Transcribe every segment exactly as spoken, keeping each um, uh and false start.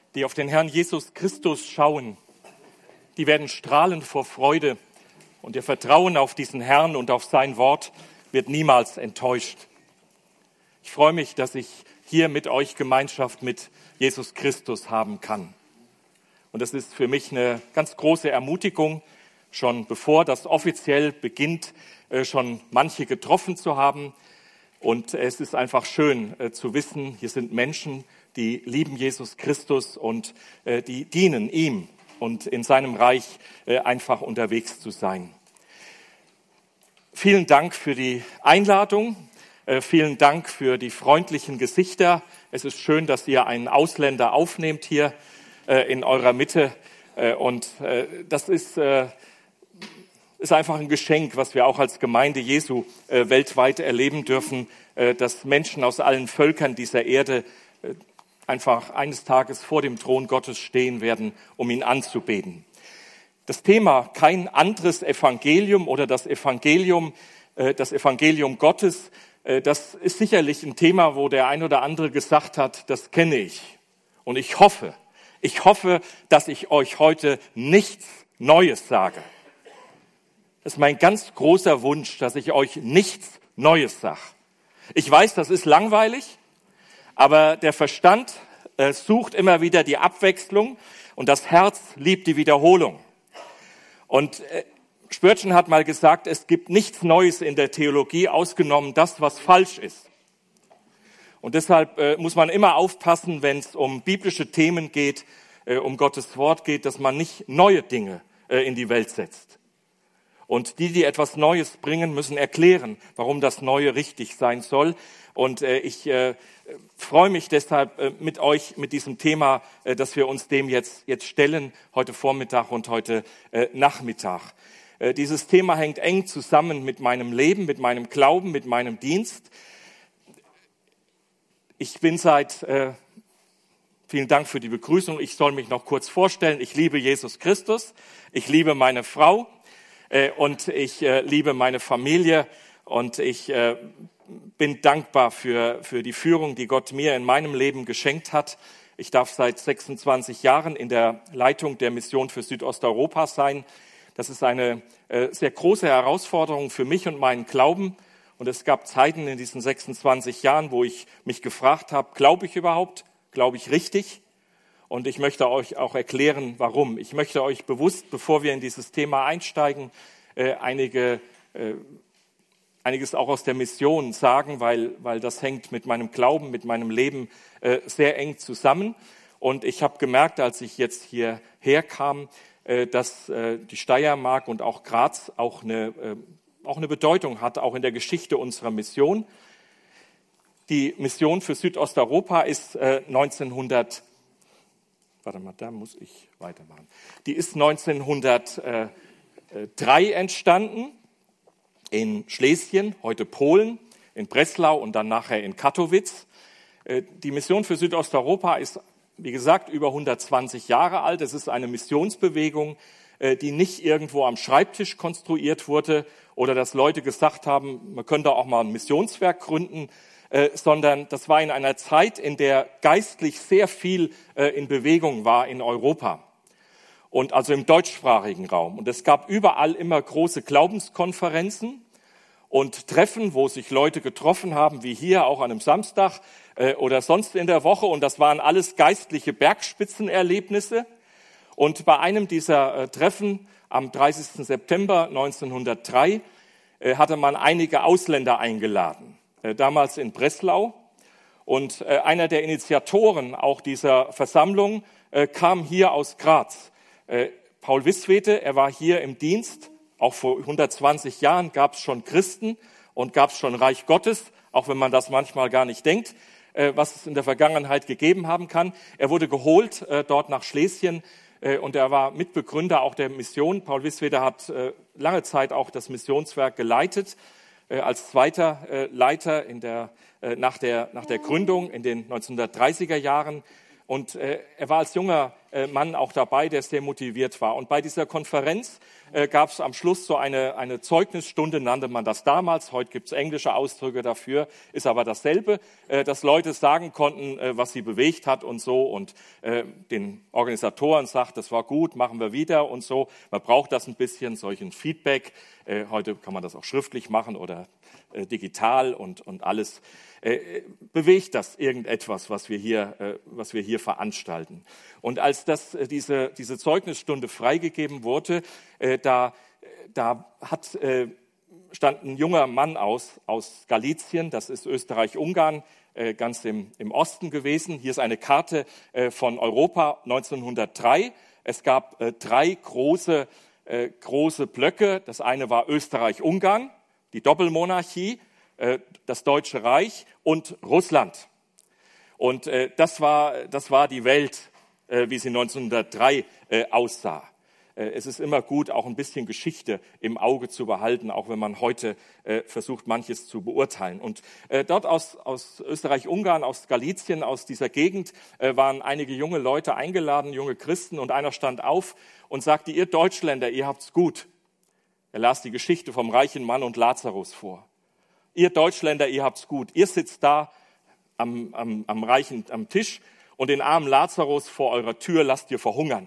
die auf den Herrn Jesus Christus schauen, die werden strahlen vor Freude und ihr Vertrauen auf diesen Herrn und auf sein Wort wird niemals enttäuscht. Ich freue mich, dass ich hier mit euch Gemeinschaft mit Jesus Christus haben kann. Und das ist für mich eine ganz große Ermutigung, schon bevor das offiziell beginnt, schon manche getroffen zu haben. Und es ist einfach schön zu wissen, hier sind Menschen, die lieben Jesus Christus und die dienen ihm und in seinem Reich einfach unterwegs zu sein. Vielen Dank für die Einladung. Vielen Dank für die freundlichen Gesichter. Es ist schön, dass ihr einen Ausländer aufnehmt hier in eurer Mitte. Und das ist, ist einfach ein Geschenk, was wir auch als Gemeinde Jesu weltweit erleben dürfen, dass Menschen aus allen Völkern dieser Erde einfach eines Tages vor dem Thron Gottes stehen werden, um ihn anzubeten. Das Thema kein anderes Evangelium oder das Evangelium, das Evangelium Gottes, das ist sicherlich ein Thema, wo der ein oder andere gesagt hat, das kenne ich. Und ich hoffe, ich hoffe, dass ich euch heute nichts Neues sage. Das ist mein ganz großer Wunsch, dass ich euch nichts Neues sage. Ich weiß, das ist langweilig, aber der Verstand äh, sucht immer wieder die Abwechslung und das Herz liebt die Wiederholung. Und äh, Spurgeon hat mal gesagt, es gibt nichts Neues in der Theologie, ausgenommen das, was falsch ist. Und deshalb äh, muss man immer aufpassen, wenn es um biblische Themen geht, äh, um Gottes Wort geht, dass man nicht neue Dinge äh, in die Welt setzt. Und die, die etwas Neues bringen, müssen erklären, warum das Neue richtig sein soll. Und äh, ich äh, freue mich deshalb äh, mit euch, mit diesem Thema, äh, dass wir uns dem jetzt, jetzt stellen, heute Vormittag und heute äh, Nachmittag. Äh, dieses Thema hängt eng zusammen mit meinem Leben, mit meinem Glauben, mit meinem Dienst. Ich bin seit, äh, vielen Dank für die Begrüßung, ich soll mich noch kurz vorstellen. Ich liebe Jesus Christus, ich liebe meine Frau. Und ich äh, liebe meine Familie und ich äh, bin dankbar für, für die Führung, die Gott mir in meinem Leben geschenkt hat. Ich darf seit sechsundzwanzig Jahren in der Leitung der Mission für Südosteuropa sein. Das ist eine äh, sehr große Herausforderung für mich und meinen Glauben. Und es gab Zeiten in diesen sechsundzwanzig Jahren, wo ich mich gefragt habe, glaube ich überhaupt, glaube ich richtig? Und ich möchte euch auch erklären, warum. Ich möchte euch bewusst, bevor wir in dieses Thema einsteigen, äh, einige, äh, einiges auch aus der Mission sagen, weil, weil das hängt mit meinem Glauben, mit meinem Leben äh, sehr eng zusammen. Und ich habe gemerkt, als ich jetzt hierher kam, äh, dass äh, die Steiermark und auch Graz auch eine, äh, auch eine Bedeutung hat, auch in der Geschichte unserer Mission. Die Mission für Südosteuropa ist äh, neunzehnhundert Warte mal, da muss ich weitermachen. Die ist neunzehnhundertdrei entstanden in Schlesien, heute Polen, in Breslau und dann nachher in Katowice. Die Mission für Südosteuropa ist, wie gesagt, über hundertzwanzig Jahre alt. Es ist eine Missionsbewegung, die nicht irgendwo am Schreibtisch konstruiert wurde oder dass Leute gesagt haben, man könnte auch mal ein Missionswerk gründen, Äh, sondern das war in einer Zeit, in der geistlich sehr viel äh, in Bewegung war in Europa und also im deutschsprachigen Raum. Und es gab überall immer große Glaubenskonferenzen und Treffen, wo sich Leute getroffen haben, wie hier auch an einem Samstag äh, oder sonst in der Woche. Und das waren alles geistliche Bergspitzenerlebnisse. Und bei einem dieser äh, Treffen am dreißigsten September neunzehnhundertdrei äh, hatte man einige Ausländer eingeladen. Damals in Breslau. Und einer der Initiatoren auch dieser Versammlung kam hier aus Graz. Paul Wisswete, er war hier im Dienst. Auch vor hundertzwanzig Jahren gab es schon Christen und gab es schon Reich Gottes, auch wenn man das manchmal gar nicht denkt, was es in der Vergangenheit gegeben haben kann. Er wurde geholt dort nach Schlesien und er war Mitbegründer auch der Mission. Paul Wisswete hat lange Zeit auch das Missionswerk geleitet. Als zweiter äh, Leiter in der, äh, nach, der, nach der Gründung in den neunzehnhundertdreißiger Jahren. Und äh, er war als junger äh, Mann auch dabei, der sehr motiviert war. Und bei dieser Konferenz äh, gab es am Schluss so eine, eine Zeugnisstunde, nannte man das damals. Heute gibt es englische Ausdrücke dafür, ist aber dasselbe, äh, dass Leute sagen konnten, äh, was sie bewegt hat und so. Und äh, den Organisatoren sagt, das war gut, machen wir wieder und so. Man braucht das ein bisschen, solchen Feedback. Äh, heute kann man das auch schriftlich machen oder äh, digital und, und alles. Äh, bewegt das irgendetwas, was wir hier, äh, was wir hier veranstalten. Und als das, äh, diese, diese Zeugnisstunde freigegeben wurde, äh, da, da hat, äh, stand ein junger Mann aus, aus Galizien, das ist Österreich-Ungarn, äh, ganz im, im Osten gewesen. Hier ist eine Karte äh, von Europa neunzehnhundertdrei. Es gab äh, drei große, äh, große Blöcke. Das eine war Österreich-Ungarn, die Doppelmonarchie, das Deutsche Reich und Russland. Und äh, das war, das war die Welt, äh, wie sie neunzehnhundertdrei äh, aussah. Äh, es ist immer gut, auch ein bisschen Geschichte im Auge zu behalten, auch wenn man heute äh, versucht, manches zu beurteilen. Und äh, dort aus, aus Österreich-Ungarn, aus Galizien, aus dieser Gegend äh, waren einige junge Leute eingeladen, junge Christen, und einer stand auf und sagte, ihr Deutschländer, ihr habt's gut. Er las die Geschichte vom reichen Mann und Lazarus vor. Ihr Deutschländer, ihr habt's gut. Ihr sitzt da am, am, am reichen am Tisch und den armen Lazarus vor eurer Tür lasst ihr verhungern.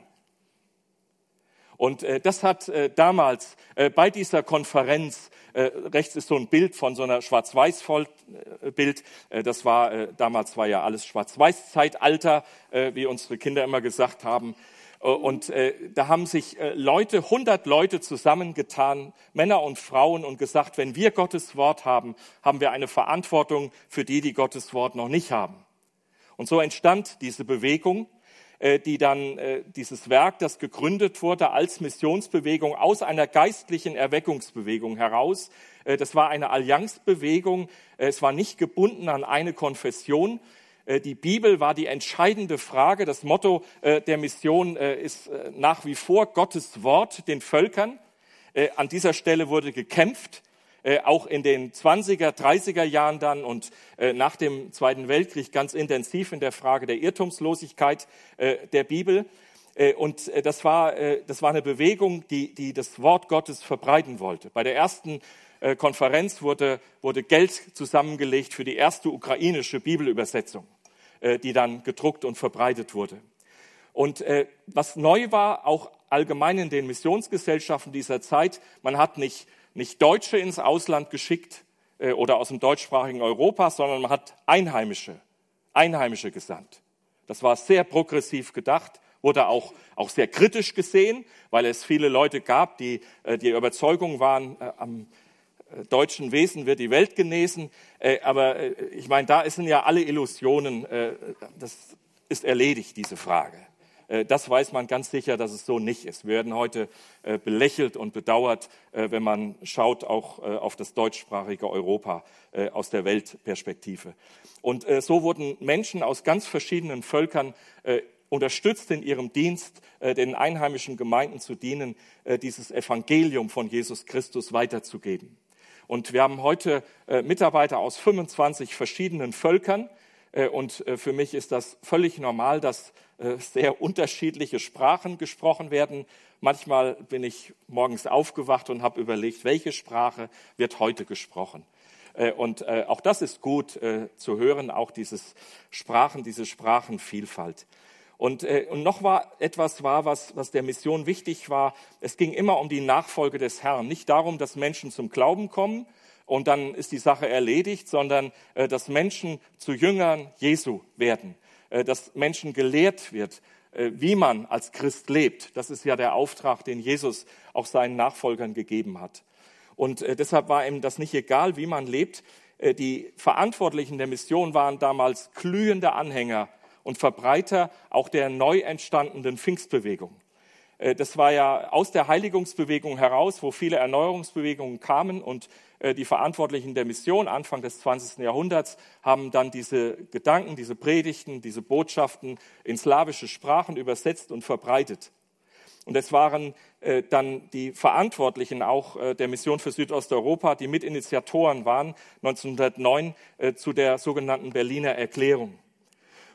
Und äh, das hat äh, damals äh, bei dieser Konferenz, äh, rechts ist so ein Bild von so einer Schwarz-Weiß-Bild, äh, das war, äh, damals war ja alles Schwarz-Weiß-Zeitalter, äh, wie unsere Kinder immer gesagt haben. Und äh, da haben sich äh, Leute, hundert Leute zusammengetan, Männer und Frauen, und gesagt, wenn wir Gottes Wort haben, haben wir eine Verantwortung für die, die Gottes Wort noch nicht haben. Und so entstand diese Bewegung, äh, die dann äh, dieses Werk, das gegründet wurde als Missionsbewegung aus einer geistlichen Erweckungsbewegung heraus. Äh, das war eine Allianzbewegung. Äh, es war nicht gebunden an eine Konfession. Die Bibel war die entscheidende Frage. Das Motto der Mission ist nach wie vor Gottes Wort den Völkern. An dieser Stelle wurde gekämpft, auch in den zwanziger, dreißiger Jahren dann und nach dem Zweiten Weltkrieg ganz intensiv in der Frage der Irrtumslosigkeit der Bibel. Und das war, das war eine Bewegung, die, die das Wort Gottes verbreiten wollte. Bei der ersten Konferenz wurde, wurde Geld zusammengelegt für die erste ukrainische Bibelübersetzung, die dann gedruckt und verbreitet wurde. Und äh, was neu war, auch allgemein in den Missionsgesellschaften dieser Zeit, man hat nicht, nicht Deutsche ins Ausland geschickt äh, oder aus dem deutschsprachigen Europa, sondern man hat Einheimische, Einheimische gesandt. Das war sehr progressiv gedacht, wurde auch, auch sehr kritisch gesehen, weil es viele Leute gab, die äh, die Überzeugung waren, äh, am deutschen Wesen wird die Welt genesen. Äh, aber äh, ich meine, da sind ja alle Illusionen, äh, das ist erledigt, diese Frage. Äh, das weiß man ganz sicher, dass es so nicht ist. Wir werden heute äh, belächelt und bedauert, äh, wenn man schaut auch äh, auf das deutschsprachige Europa äh, aus der Weltperspektive. Und äh, so wurden Menschen aus ganz verschiedenen Völkern äh, unterstützt in ihrem Dienst, äh, den einheimischen Gemeinden zu dienen, äh, dieses Evangelium von Jesus Christus weiterzugeben. Und wir haben heute äh, Mitarbeiter aus fünfundzwanzig verschiedenen Völkern. Äh, und äh, für mich ist das völlig normal, dass äh, sehr unterschiedliche Sprachen gesprochen werden. Manchmal bin ich morgens aufgewacht und habe überlegt, welche Sprache wird heute gesprochen. Äh, und äh, auch das ist gut äh, zu hören, auch dieses Sprachen, diese Sprachenvielfalt. Und, äh, und noch war etwas war, was, was der Mission wichtig war. Es ging immer um die Nachfolge des Herrn. Nicht darum, dass Menschen zum Glauben kommen und dann ist die Sache erledigt, sondern äh, dass Menschen zu Jüngern Jesu werden. Äh, dass Menschen gelehrt wird, äh, wie man als Christ lebt. Das ist ja der Auftrag, den Jesus auch seinen Nachfolgern gegeben hat. Und äh, deshalb war ihm das nicht egal, wie man lebt. Äh, die Verantwortlichen der Mission waren damals glühende Anhänger und Verbreiter auch der neu entstandenen Pfingstbewegung. Das war ja aus der Heiligungsbewegung heraus, wo viele Erneuerungsbewegungen kamen, und die Verantwortlichen der Mission Anfang des zwanzigsten Jahrhunderts haben dann diese Gedanken, diese Predigten, diese Botschaften in slawische Sprachen übersetzt und verbreitet. Und es waren dann die Verantwortlichen auch der Mission für Südosteuropa, die Mitinitiatoren waren neunzehnhundertneun zu der sogenannten Berliner Erklärung.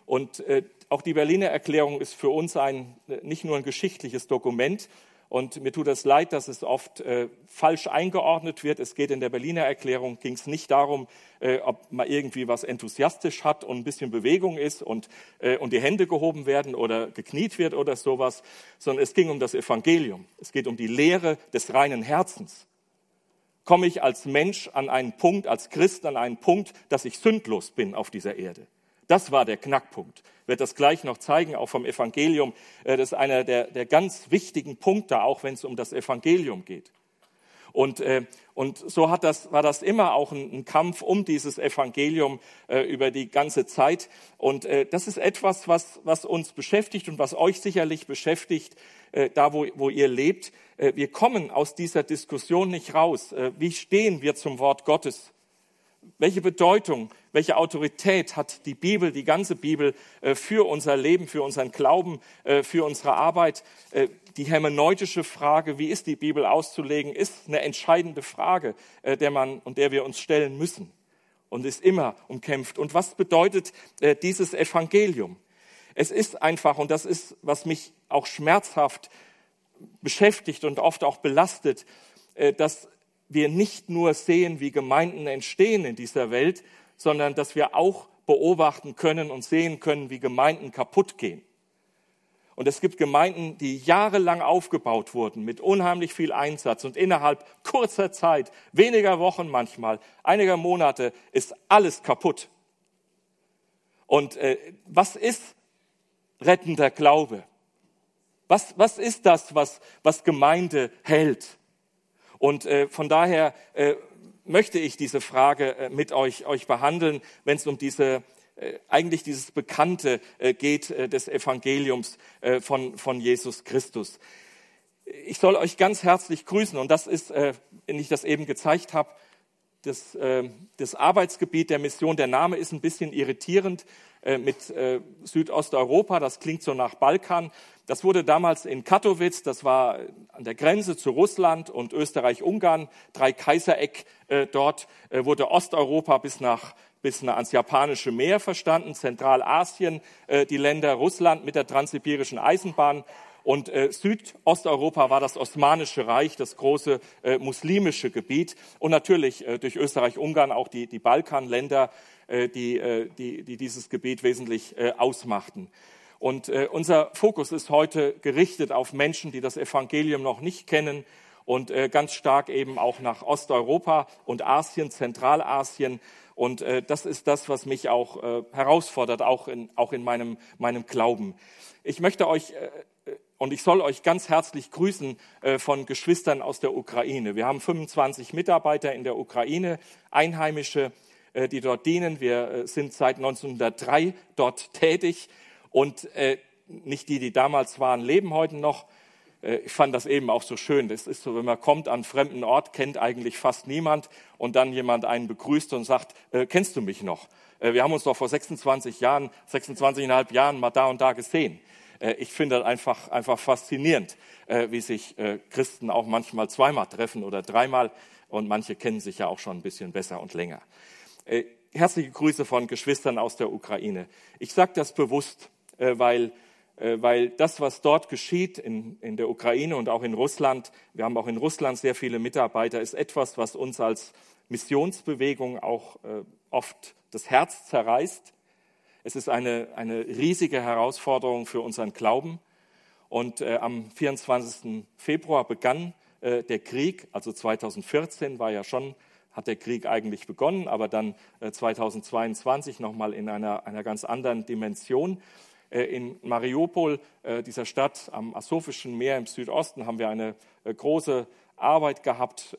Und äh, auch die Berliner Erklärung ist für uns ein, nicht nur ein geschichtliches Dokument. Und mir tut es leid, dass es oft äh, falsch eingeordnet wird. Es geht in der Berliner Erklärung, ging es nicht darum, äh, ob man irgendwie was enthusiastisch hat und ein bisschen Bewegung ist und, äh, und die Hände gehoben werden oder gekniet wird oder sowas, sondern es ging um das Evangelium. Es geht um die Lehre des reinen Herzens. Komme ich als Mensch an einen Punkt, als Christ an einen Punkt, dass ich sündlos bin auf dieser Erde. Das war der Knackpunkt. Ich werde das gleich noch zeigen, auch vom Evangelium. Das ist einer der, der ganz wichtigen Punkte, auch wenn es um das Evangelium geht. Und, äh, und so hat das, war das immer auch ein, ein Kampf um dieses Evangelium äh, über die ganze Zeit. Und äh, das ist etwas, was, was uns beschäftigt und was euch sicherlich beschäftigt, äh, da wo, wo ihr lebt. Äh, wir kommen aus dieser Diskussion nicht raus. Äh, wie stehen wir zum Wort Gottes? Welche Bedeutung, welche Autorität hat die Bibel, die ganze Bibel für unser Leben, für unseren Glauben, für unsere Arbeit? Die hermeneutische Frage, wie ist die Bibel auszulegen, ist eine entscheidende Frage, der man und der wir uns stellen müssen und ist immer umkämpft. Und was bedeutet dieses Evangelium? Es ist einfach, und das ist, was mich auch schmerzhaft beschäftigt und oft auch belastet, dass wir nicht nur sehen, wie Gemeinden entstehen in dieser Welt, sondern dass wir auch beobachten können und sehen können, wie Gemeinden kaputt gehen. Und es gibt Gemeinden, die jahrelang aufgebaut wurden, mit unheimlich viel Einsatz und innerhalb kurzer Zeit, weniger Wochen manchmal, einiger Monate, ist alles kaputt. Und äh, was ist rettender Glaube? Was, was ist das, was, was Gemeinde hält? Und äh, von daher äh, möchte ich diese Frage äh, mit euch, euch behandeln, wenn es um diese äh, eigentlich dieses Bekannte äh, geht äh, des Evangeliums äh, von, von Jesus Christus. Ich soll euch ganz herzlich grüßen und das ist, äh, wenn ich das eben gezeigt habe, das, äh, das Arbeitsgebiet der Mission. Der Name ist ein bisschen irritierend äh, mit äh, Südosteuropa, das klingt so nach Balkan. Das wurde damals in Katowice, das war an der Grenze zu Russland und Österreich-Ungarn, drei Kaisereck äh, dort, äh, wurde Osteuropa bis nach bis nach ans Japanische Meer verstanden, Zentralasien, äh, die Länder Russland mit der transsibirischen Eisenbahn und äh, Südosteuropa war das Osmanische Reich, das große äh, muslimische Gebiet und natürlich äh, durch Österreich-Ungarn auch die, die Balkanländer, äh, die, äh, die, die dieses Gebiet wesentlich äh, ausmachten. Und äh, unser Fokus ist heute gerichtet auf Menschen, die das Evangelium noch nicht kennen und äh, ganz stark eben auch nach Osteuropa und Asien, Zentralasien. Und äh, das ist das, was mich auch äh, herausfordert, auch in, auch in meinem, meinem Glauben. Ich möchte euch äh, und ich soll euch ganz herzlich grüßen äh, von Geschwistern aus der Ukraine. Wir haben fünfundzwanzig Mitarbeiter in der Ukraine, Einheimische, äh, die dort dienen. Wir äh, sind seit neunzehnhundertdrei dort tätig. Und äh, nicht die, die damals waren, leben heute noch. Äh, ich fand das eben auch so schön. Das ist so, wenn man kommt an einen fremden Ort, kennt eigentlich fast niemand und dann jemand einen begrüßt und sagt, äh, kennst du mich noch? Äh, wir haben uns doch vor sechsundzwanzig Jahren, sechsundzwanzig Jahren mal da und da gesehen. Äh, ich finde das einfach, einfach faszinierend, äh, wie sich äh, Christen auch manchmal zweimal treffen oder dreimal und manche kennen sich ja auch schon ein bisschen besser und länger. Äh, herzliche Grüße von Geschwistern aus der Ukraine. Ich sage das bewusst, Weil, weil das, was dort geschieht in, in der Ukraine und auch in Russland, wir haben auch in Russland sehr viele Mitarbeiter, ist etwas, was uns als Missionsbewegung auch oft das Herz zerreißt. Es ist eine, eine riesige Herausforderung für unseren Glauben. Und äh, am vierundzwanzigsten Februar begann äh, der Krieg, also zweitausendvierzehn war ja schon, hat der Krieg eigentlich begonnen, aber dann äh, zweitausendzweiundzwanzig nochmal in einer, einer ganz anderen Dimension. In Mariupol, dieser Stadt am Asowischen Meer im Südosten, haben wir eine große Arbeit gehabt,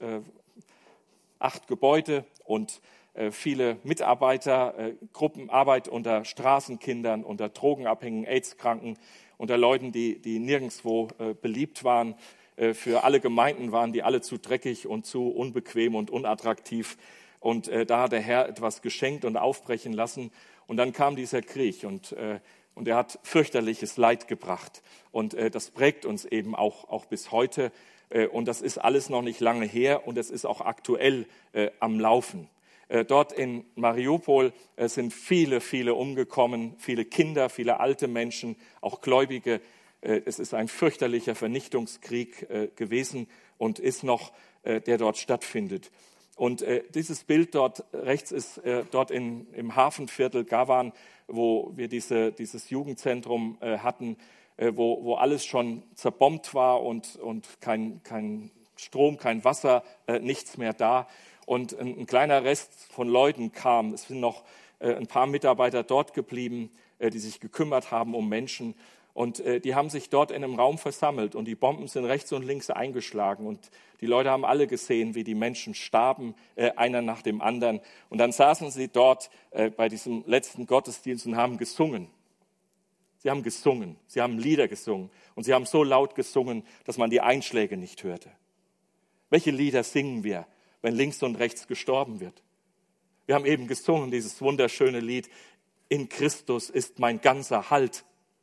acht Gebäude und viele Mitarbeiter, Gruppenarbeit unter Straßenkindern, unter Drogenabhängigen, AIDS-Kranken, unter Leuten, die, die nirgendwo beliebt waren. Für alle Gemeinden waren die alle zu dreckig und zu unbequem und unattraktiv. Und da hat der Herr etwas geschenkt und aufbrechen lassen. Und dann kam dieser Krieg und Und er hat fürchterliches Leid gebracht. Und äh, das prägt uns eben auch, auch bis heute. Äh, und das ist alles noch nicht lange her und es ist auch aktuell äh, am Laufen. Dort in Mariupol sind viele, viele umgekommen, viele Kinder, viele alte Menschen, auch Gläubige. Es ist ein fürchterlicher Vernichtungskrieg gewesen und ist noch, der dort stattfindet. Und dieses Bild dort rechts ist dort in, im Hafenviertel Gawan, wo wir diese, dieses Jugendzentrum hatten, wo, wo alles schon zerbombt war und, und kein, kein Strom, kein Wasser, nichts mehr da. Und ein, ein kleiner Rest von Leuten kam. Es sind noch äh, ein paar Mitarbeiter dort geblieben, äh, die sich gekümmert haben um Menschen. Und äh, die haben sich dort in einem Raum versammelt und die Bomben sind rechts und links eingeschlagen. Und die Leute haben alle gesehen, wie die Menschen starben, äh, einer nach dem anderen. Und dann saßen sie dort äh, bei diesem letzten Gottesdienst und haben gesungen. Sie haben gesungen, sie haben Lieder gesungen. Und sie haben so laut gesungen, dass man die Einschläge nicht hörte. Welche Lieder singen wir, wenn links und rechts gestorben wird? Wir haben eben gesungen, dieses wunderschöne Lied, in Christus ist mein ganzer Halt.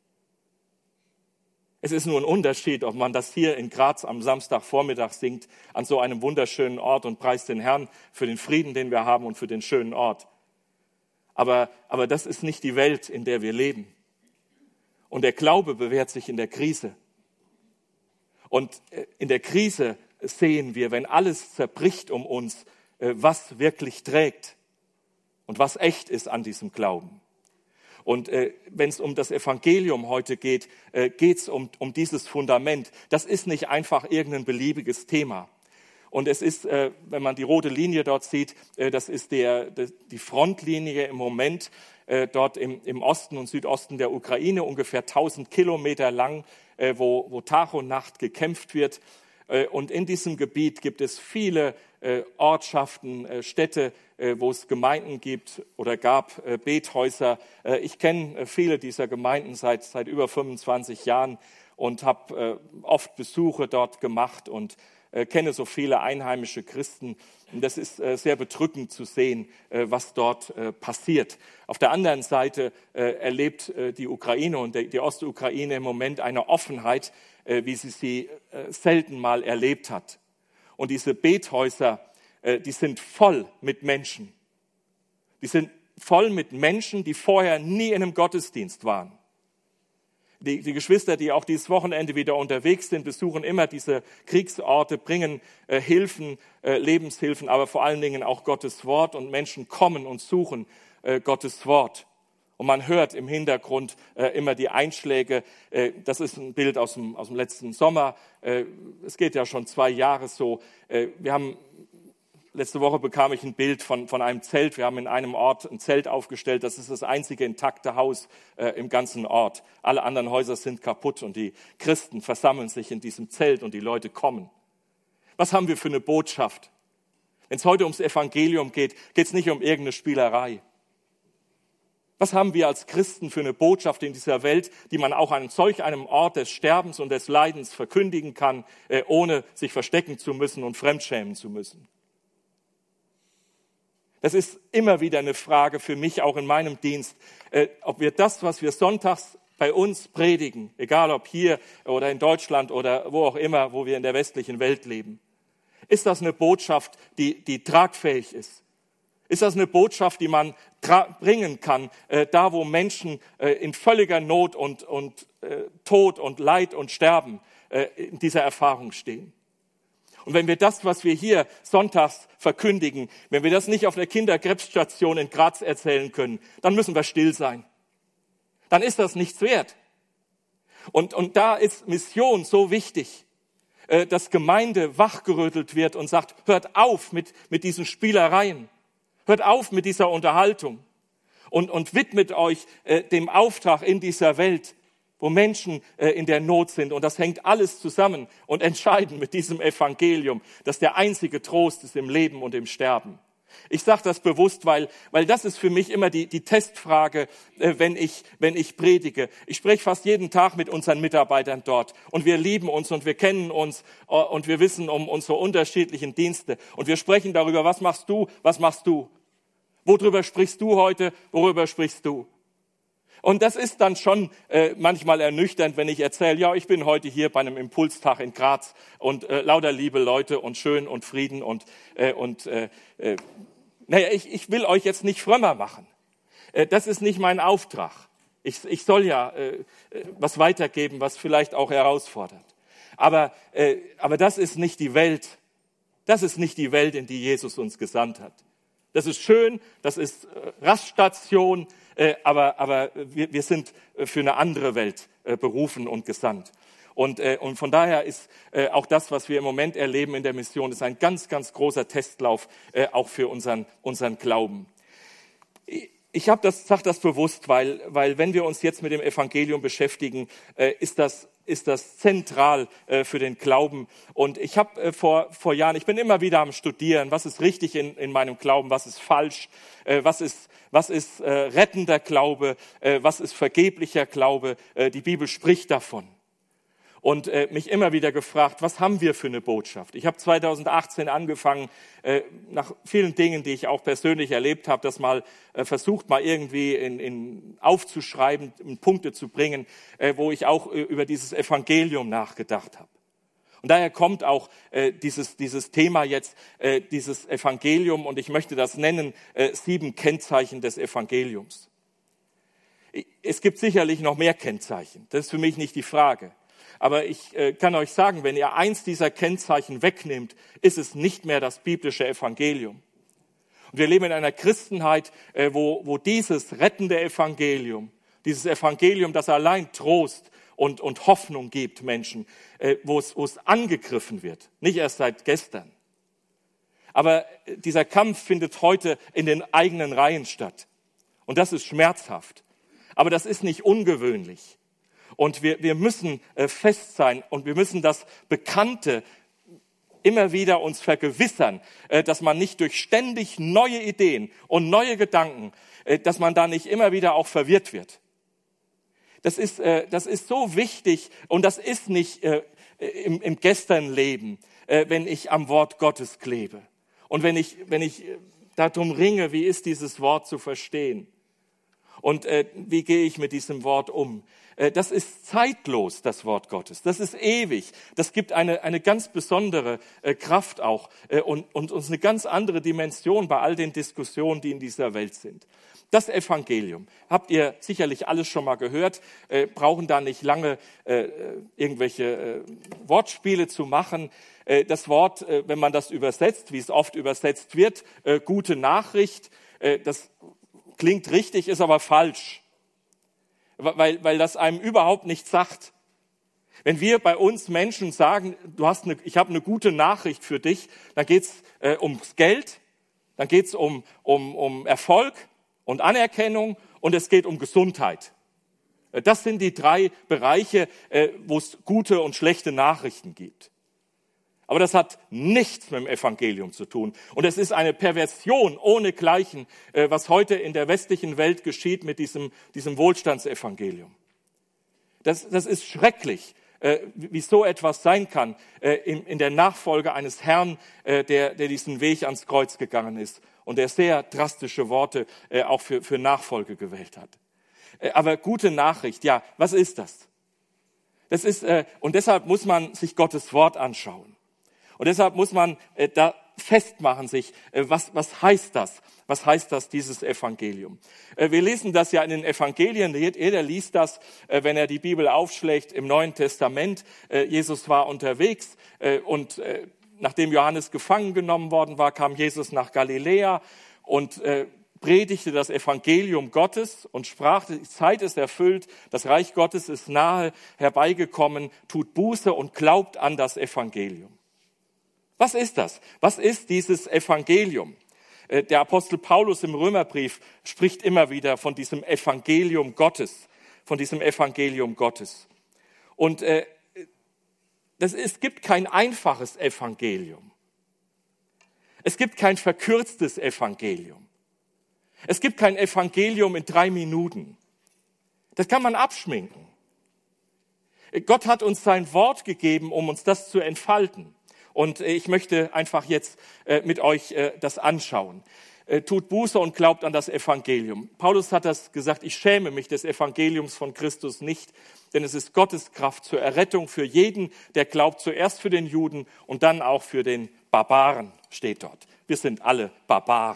Es ist nur ein Unterschied, ob man das hier in Graz am Samstagvormittag singt, an so einem wunderschönen Ort und preist den Herrn für den Frieden, den wir haben und für den schönen Ort. Aber, aber das ist nicht die Welt, in der wir leben. Und der Glaube bewährt sich in der Krise. Und in der Krise sehen wir, wenn alles zerbricht um uns, was wirklich trägt und was echt ist an diesem Glauben. Und äh, wenn es um das Evangelium heute geht, äh, geht es um, um dieses Fundament. Das ist nicht einfach irgendein beliebiges Thema. Und es ist, äh, wenn man die rote Linie dort sieht, äh, das ist der, der, die Frontlinie im Moment äh, dort im, im Osten und Südosten der Ukraine, ungefähr tausend Kilometer lang, äh, wo, wo Tag und Nacht gekämpft wird. Und in diesem Gebiet gibt es viele Ortschaften, Städte, wo es Gemeinden gibt oder gab, Bethäuser. Ich kenne viele dieser Gemeinden seit, seit über fünfundzwanzig Jahren und habe oft Besuche dort gemacht und kenne so viele einheimische Christen. Und das ist sehr bedrückend zu sehen, was dort passiert. Auf der anderen Seite erlebt die Ukraine und die Ostukraine im Moment eine Offenheit, wie sie sie selten mal erlebt hat. Und diese Bethäuser, die sind voll mit Menschen. Die sind voll mit Menschen, die vorher nie in einem Gottesdienst waren. Die, die Geschwister, die auch dieses Wochenende wieder unterwegs sind, besuchen immer diese Kriegsorte, bringen äh, Hilfen, äh, Lebenshilfen, aber vor allen Dingen auch Gottes Wort. Und Menschen kommen und suchen äh, Gottes Wort. Und man hört im Hintergrund äh, immer die Einschläge. Äh, das ist ein Bild aus dem, aus dem letzten Sommer. Äh, es geht ja schon zwei Jahre so. Äh, wir haben Letzte Woche bekam ich ein Bild von, von einem Zelt. Wir haben in einem Ort ein Zelt aufgestellt. Das ist das einzige intakte Haus äh, im ganzen Ort. Alle anderen Häuser sind kaputt und die Christen versammeln sich in diesem Zelt und die Leute kommen. Was haben wir für eine Botschaft? Wenn es heute ums Evangelium geht, geht es nicht um irgendeine Spielerei. Was haben wir als Christen für eine Botschaft in dieser Welt, die man auch an solch einem Ort des Sterbens und des Leidens verkündigen kann, äh, ohne sich verstecken zu müssen und fremdschämen zu müssen? Das ist immer wieder eine Frage für mich, auch in meinem Dienst, äh, ob wir das, was wir sonntags bei uns predigen, egal ob hier oder in Deutschland oder wo auch immer, wo wir in der westlichen Welt leben, ist das eine Botschaft, die, die tragfähig ist? Ist das eine Botschaft, die man tra- bringen kann, äh, da wo Menschen äh, in völliger Not und, und äh, Tod und Leid und Sterben äh, in dieser Erfahrung stehen? Und wenn wir das, was wir hier sonntags verkündigen, wenn wir das nicht auf der Kinderkrebsstation in Graz erzählen können, dann müssen wir still sein. Dann ist das nichts wert. Und, und da ist Mission so wichtig, dass Gemeinde wachgerüttelt wird und sagt, hört auf mit, mit diesen Spielereien, hört auf mit dieser Unterhaltung und, und widmet euch äh, dem Auftrag in dieser Welt, wo Menschen äh, in der Not sind. Und das hängt alles zusammen und entscheidend mit diesem Evangelium, das der einzige Trost ist im Leben und im Sterben. Ich sage das bewusst, weil, weil das ist für mich immer die, die Testfrage, äh, wenn ich, wenn ich predige. Ich spreche fast jeden Tag mit unseren Mitarbeitern dort und wir lieben uns und wir kennen uns äh, und wir wissen um unsere unterschiedlichen Dienste. Und wir sprechen darüber, was machst du, was machst du? Worüber sprichst du heute, worüber sprichst du? Und das ist dann schon äh, manchmal ernüchternd, wenn ich erzähle, ja, ich bin heute hier bei einem Impulstag in Graz und äh, lauter liebe Leute und schön und Frieden und, äh, und äh, äh, naja, ich, ich will euch jetzt nicht frömmer machen. Äh, das ist nicht mein Auftrag. Ich, ich soll ja äh, was weitergeben, was vielleicht auch herausfordert. Aber, äh, aber das ist nicht die Welt. Das ist nicht die Welt, in die Jesus uns gesandt hat. Das ist schön, das ist äh, Raststation, äh, aber, aber wir, wir sind für eine andere Welt äh, berufen und gesandt. Und, äh, und von daher ist äh, auch das, was wir im Moment erleben in der Mission, ist ein ganz, ganz großer Testlauf, äh, auch für unseren, unseren Glauben. Ich, ich habe das, sage das bewusst, weil, weil wenn wir uns jetzt mit dem Evangelium beschäftigen, äh, ist das ist das zentral äh, für den Glauben. Und ich habe äh, vor, vor Jahren, ich bin immer wieder am Studieren, was ist richtig in, in meinem Glauben, was ist falsch, äh, was ist, was ist äh, rettender Glaube, äh, was ist vergeblicher Glaube. Äh, die Bibel spricht davon. Und äh, mich immer wieder gefragt, was haben wir für eine Botschaft? Ich habe zweitausendachtzehn angefangen, äh, nach vielen Dingen, die ich auch persönlich erlebt habe, das mal äh, versucht, mal irgendwie in, in aufzuschreiben, in Punkte zu bringen, äh, wo ich auch äh, über dieses Evangelium nachgedacht habe. Und daher kommt auch äh, dieses, dieses Thema jetzt, äh, dieses Evangelium, und ich möchte das nennen, äh, sieben Kennzeichen des Evangeliums. Es gibt sicherlich noch mehr Kennzeichen, das ist für mich nicht die Frage. Aber ich äh, kann euch sagen, wenn ihr eins dieser Kennzeichen wegnehmt, ist es nicht mehr das biblische Evangelium. Und wir leben in einer Christenheit, äh, wo, wo dieses rettende Evangelium, dieses Evangelium, das allein Trost und, und Hoffnung gibt Menschen, äh, wo es, wo es angegriffen wird, nicht erst seit gestern. Aber dieser Kampf findet heute in den eigenen Reihen statt. Und das ist schmerzhaft. Aber das ist nicht ungewöhnlich. Und wir, wir müssen äh, fest sein und wir müssen das Bekannte immer wieder uns vergewissern, äh, dass man nicht durch ständig neue Ideen und neue Gedanken, äh, dass man da nicht immer wieder auch verwirrt wird. Das ist, äh, das ist so wichtig und das ist nicht äh, im, im Gesternleben, äh, wenn ich am Wort Gottes klebe. Und wenn ich, wenn ich darum ringe, wie ist dieses Wort zu verstehen? Und äh, wie gehe ich mit diesem Wort um? Äh, das ist zeitlos, das Wort Gottes. Das ist ewig. Das gibt eine, eine ganz besondere äh, Kraft auch äh, und, und uns eine ganz andere Dimension bei all den Diskussionen, die in dieser Welt sind. Das Evangelium, habt ihr sicherlich alles schon mal gehört, äh, brauchen da nicht lange äh, irgendwelche äh, Wortspiele zu machen. Äh, das Wort, äh, wenn man das übersetzt, wie es oft übersetzt wird, äh, gute Nachricht, äh, das klingt richtig, ist aber falsch, weil, weil das einem überhaupt nichts sagt. Wenn wir bei uns Menschen sagen, du hast eine, ich habe eine gute Nachricht für dich, dann geht's äh, ums Geld, dann geht's um, um, um Erfolg und Anerkennung und es geht um Gesundheit. Das sind die drei Bereiche, äh, wo es gute und schlechte Nachrichten gibt. Aber das hat nichts mit dem Evangelium zu tun. Und es ist eine Perversion ohnegleichen, was heute in der westlichen Welt geschieht mit diesem, diesem Wohlstandsevangelium. Das, das ist schrecklich, wie so etwas sein kann in, in der Nachfolge eines Herrn, der, der diesen Weg ans Kreuz gegangen ist und der sehr drastische Worte auch für, für Nachfolge gewählt hat. Aber gute Nachricht, ja, was ist das? Das ist, und deshalb muss man sich Gottes Wort anschauen. Und deshalb muss man äh, da festmachen sich, äh, was, was heißt das? Was heißt das, dieses Evangelium? Äh, wir lesen das ja in den Evangelien, jeder liest das, äh, wenn er die Bibel aufschlägt im Neuen Testament. Äh, Jesus war unterwegs äh, und äh, nachdem Johannes gefangen genommen worden war, kam Jesus nach Galiläa und äh, predigte das Evangelium Gottes und sprach, die Zeit ist erfüllt, das Reich Gottes ist nahe herbeigekommen, tut Buße und glaubt an das Evangelium. Was ist das? Was ist dieses Evangelium? Der Apostel Paulus im Römerbrief spricht immer wieder von diesem Evangelium Gottes, von diesem Evangelium Gottes. Und äh, das, es gibt kein einfaches Evangelium. Es gibt kein verkürztes Evangelium. Es gibt kein Evangelium in drei Minuten. Das kann man abschminken. Gott hat uns sein Wort gegeben, um uns das zu entfalten. Und ich möchte einfach jetzt mit euch das anschauen. Tut Buße und glaubt an das Evangelium. Paulus hat das gesagt, ich schäme mich des Evangeliums von Christus nicht, denn es ist Gottes Kraft zur Errettung für jeden, der glaubt, zuerst für den Juden und dann auch für den Barbaren, steht dort. Wir sind alle Barbaren,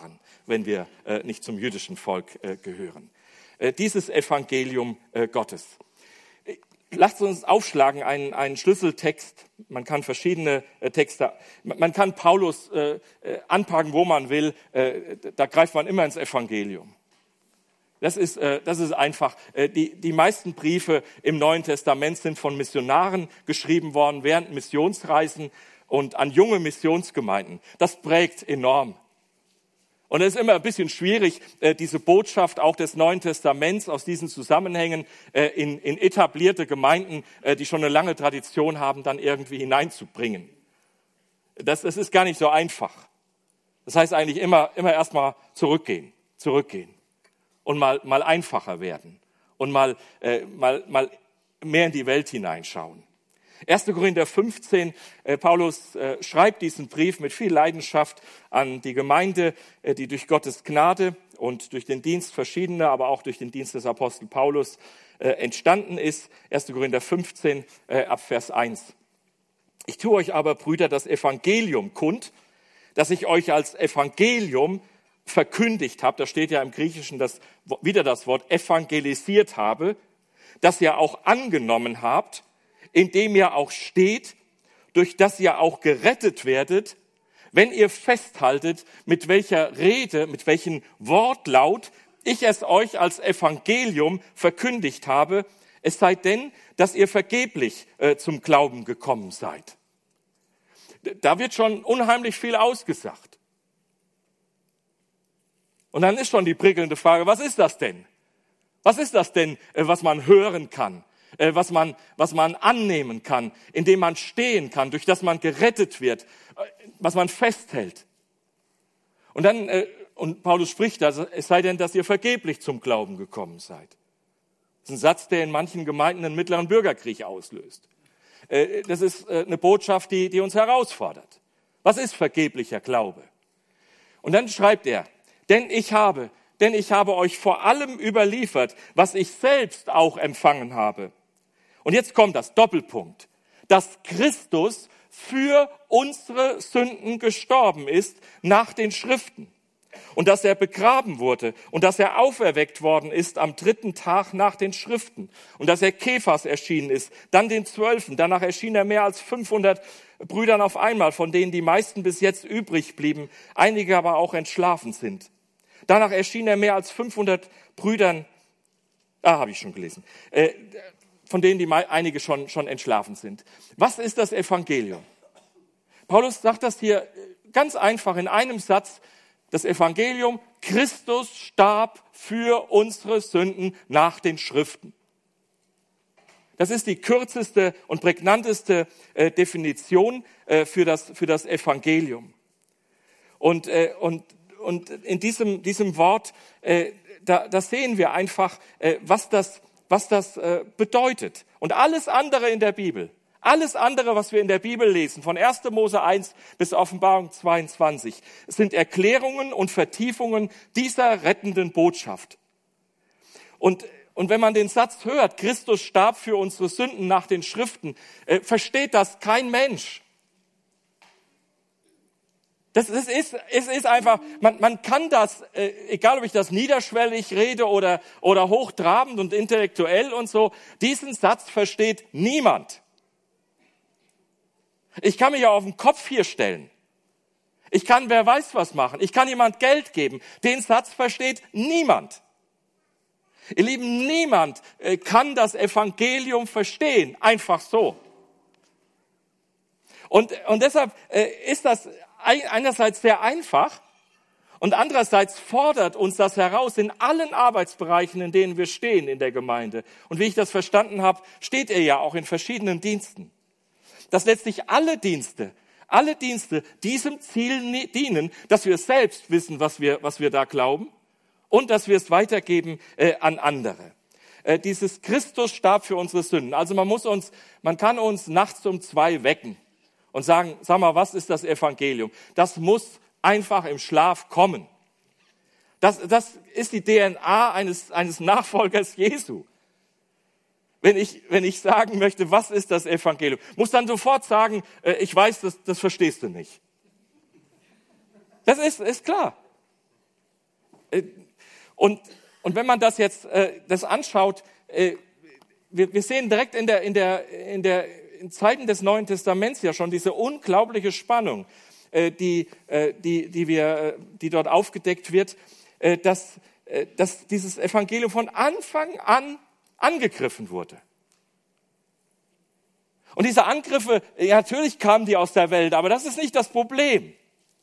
wenn wir äh, nicht zum jüdischen Volk äh, gehören. Äh, dieses Evangelium äh, Gottes. Lasst uns aufschlagen, einen, einen Schlüsseltext. Man kann verschiedene äh, Texte, man kann Paulus äh, äh, anpacken, wo man will. Äh, da greift man immer ins Evangelium. Das ist, äh, das ist einfach. Äh, die, die meisten Briefe im Neuen Testament sind von Missionaren geschrieben worden während Missionsreisen und an junge Missionsgemeinden. Das prägt enorm. Und es ist immer ein bisschen schwierig, diese Botschaft auch des Neuen Testaments aus diesen Zusammenhängen in, in etablierte Gemeinden, die schon eine lange Tradition haben, dann irgendwie hineinzubringen. Das, das ist gar nicht so einfach. Das heißt eigentlich immer, immer erstmal zurückgehen, zurückgehen und mal, mal einfacher werden und mal, äh, mal, mal mehr in die Welt hineinschauen. erster Korinther fünfzehn, äh, Paulus äh, schreibt diesen Brief mit viel Leidenschaft an die Gemeinde, äh, die durch Gottes Gnade und durch den Dienst verschiedener, aber auch durch den Dienst des Apostel Paulus äh, entstanden ist. erster Korinther fünfzehn, äh, ab Vers eins. Ich tue euch aber, Brüder, das Evangelium kund, das ich euch als Evangelium verkündigt habe. Da steht ja im Griechischen das, wieder das Wort evangelisiert habe, das ihr auch angenommen habt, in dem ihr auch steht, durch das ihr auch gerettet werdet, wenn ihr festhaltet, mit welcher Rede, mit welchem Wortlaut ich es euch als Evangelium verkündigt habe, es sei denn, dass ihr vergeblich äh, zum Glauben gekommen seid. Da wird schon unheimlich viel ausgesagt. Und dann ist schon die prickelnde Frage, was ist das denn? Was ist das denn, äh, was man hören kann? Was man, was man annehmen kann, indem man stehen kann, durch das man gerettet wird, was man festhält. Und dann, und Paulus spricht, also, es sei denn, dass ihr vergeblich zum Glauben gekommen seid. Das ist ein Satz, der in manchen Gemeinden einen mittleren Bürgerkrieg auslöst. Das ist eine Botschaft, die, die uns herausfordert. Was ist vergeblicher Glaube? Und dann schreibt er, denn ich habe, denn ich habe euch vor allem überliefert, was ich selbst auch empfangen habe. Und jetzt kommt das Doppelpunkt, dass Christus für unsere Sünden gestorben ist nach den Schriften und dass er begraben wurde und dass er auferweckt worden ist am dritten Tag nach den Schriften und dass er Kephas erschienen ist, dann den Zwölfen, danach erschien er mehr als fünfhundert Brüdern auf einmal, von denen die meisten bis jetzt übrig blieben, einige aber auch entschlafen sind. Danach erschien er mehr als fünfhundert Brüdern, ah, habe ich schon gelesen, äh, von denen die einige schon, schon entschlafen sind. Was ist das Evangelium? Paulus sagt das hier ganz einfach in einem Satz. Das Evangelium, Christus starb für unsere Sünden nach den Schriften. Das ist die kürzeste und prägnanteste äh, Definition äh, für das, für das Evangelium. Und, äh, und, und in diesem, diesem Wort, äh, da, da sehen wir einfach, äh, was das was das äh, bedeutet. Und alles andere in der Bibel, alles andere, was wir in der Bibel lesen, von erster Mose eins bis Offenbarung zweiundzwanzig, sind Erklärungen und Vertiefungen dieser rettenden Botschaft. Und, und wenn man den Satz hört, Christus starb für unsere Sünden nach den Schriften, äh, versteht das kein Mensch. Das, das ist, es ist einfach, man, man kann das, äh, egal ob ich das niederschwellig rede oder, oder hochtrabend und intellektuell und so, diesen Satz versteht niemand. Ich kann mich ja auf den Kopf hier stellen. Ich kann wer weiß was machen. Ich kann jemand Geld geben. Den Satz versteht niemand. Ihr Lieben, niemand äh, kann das Evangelium verstehen. Einfach so. Und, und deshalb äh, ist das einerseits sehr einfach und andererseits fordert uns das heraus in allen Arbeitsbereichen, in denen wir stehen in der Gemeinde. Und wie ich das verstanden habe, steht er ja auch in verschiedenen Diensten. Dass letztlich alle Dienste, alle Dienste diesem Ziel dienen, dass wir selbst wissen, was wir, was wir da glauben und dass wir es weitergeben äh, an andere. Äh, dieses Christus starb für unsere Sünden. Also man muss uns, man kann uns nachts um zwei wecken und sagen, sag mal, was ist das Evangelium? Das muss einfach im Schlaf kommen. Das, das ist die D N A eines, eines Nachfolgers Jesu. Wenn ich, wenn ich sagen möchte, was ist das Evangelium, muss dann sofort sagen, äh, ich weiß, das, das verstehst du nicht. Das ist, ist klar. Und, und wenn man das jetzt äh, das anschaut, äh, wir, wir sehen direkt in der, in der, in der in Zeiten des Neuen Testaments ja schon diese unglaubliche Spannung, äh, die, äh, die, die, wir, äh, die dort aufgedeckt wird, äh, dass, äh, dass dieses Evangelium von Anfang an angegriffen wurde. Und diese Angriffe, ja, natürlich kamen die aus der Welt, aber das ist nicht das Problem.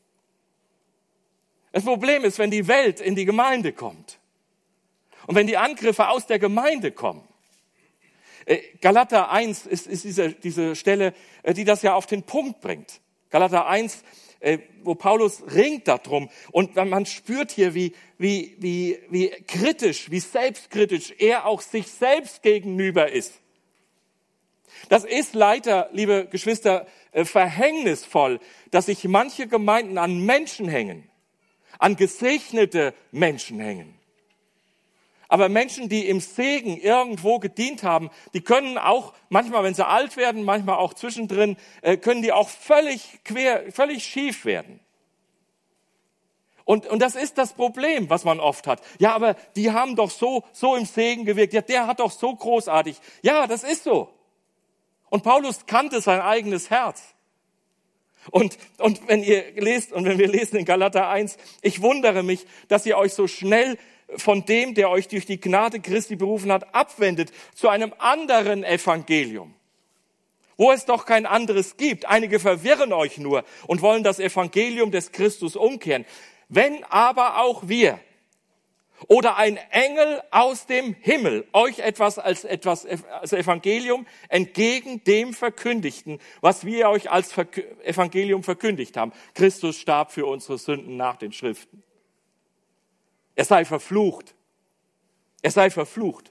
Das Problem ist, wenn die Welt in die Gemeinde kommt und wenn die Angriffe aus der Gemeinde kommen. Galater eins ist, ist diese, diese Stelle, die das ja auf den Punkt bringt. Galater eins, wo Paulus ringt darum und man spürt hier, wie, wie, wie, wie kritisch, wie selbstkritisch er auch sich selbst gegenüber ist. Das ist leider, liebe Geschwister, verhängnisvoll, dass sich manche Gemeinden an Menschen hängen, an gesegnete Menschen hängen. Aber Menschen, die im Segen irgendwo gedient haben, die können auch, manchmal wenn sie alt werden, manchmal auch zwischendrin, können die auch völlig quer, völlig schief werden. Und, und das ist das Problem, was man oft hat. Ja, aber die haben doch so, so im Segen gewirkt. Ja, der hat doch so großartig. Ja, das ist so. Und Paulus kannte sein eigenes Herz. Und, und wenn ihr lest, und wenn wir lesen in Galater eins, ich wundere mich, dass ihr euch so schnell von dem, der euch durch die Gnade Christi berufen hat, abwendet zu einem anderen Evangelium, wo es doch kein anderes gibt. Einige verwirren euch nur und wollen das Evangelium des Christus umkehren. Wenn aber auch wir oder ein Engel aus dem Himmel euch etwas als etwas als Evangelium entgegen dem verkündigten, was wir euch als Evangelium verkündigt haben. Christus starb für unsere Sünden nach den Schriften. Er sei verflucht. Er sei verflucht.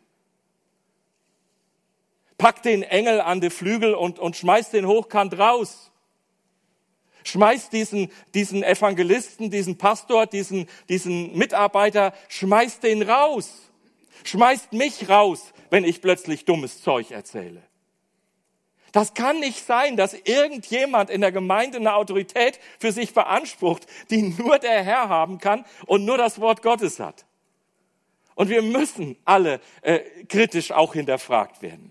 Packt den Engel an die Flügel und, und schmeißt den hochkant raus. Schmeißt diesen, diesen Evangelisten, diesen Pastor, diesen, diesen Mitarbeiter, schmeißt den raus. Schmeißt mich raus, wenn ich plötzlich dummes Zeug erzähle. Das kann nicht sein, dass irgendjemand in der Gemeinde eine Autorität für sich beansprucht, die nur der Herr haben kann und nur das Wort Gottes hat. Und wir müssen alle äh, kritisch auch hinterfragt werden.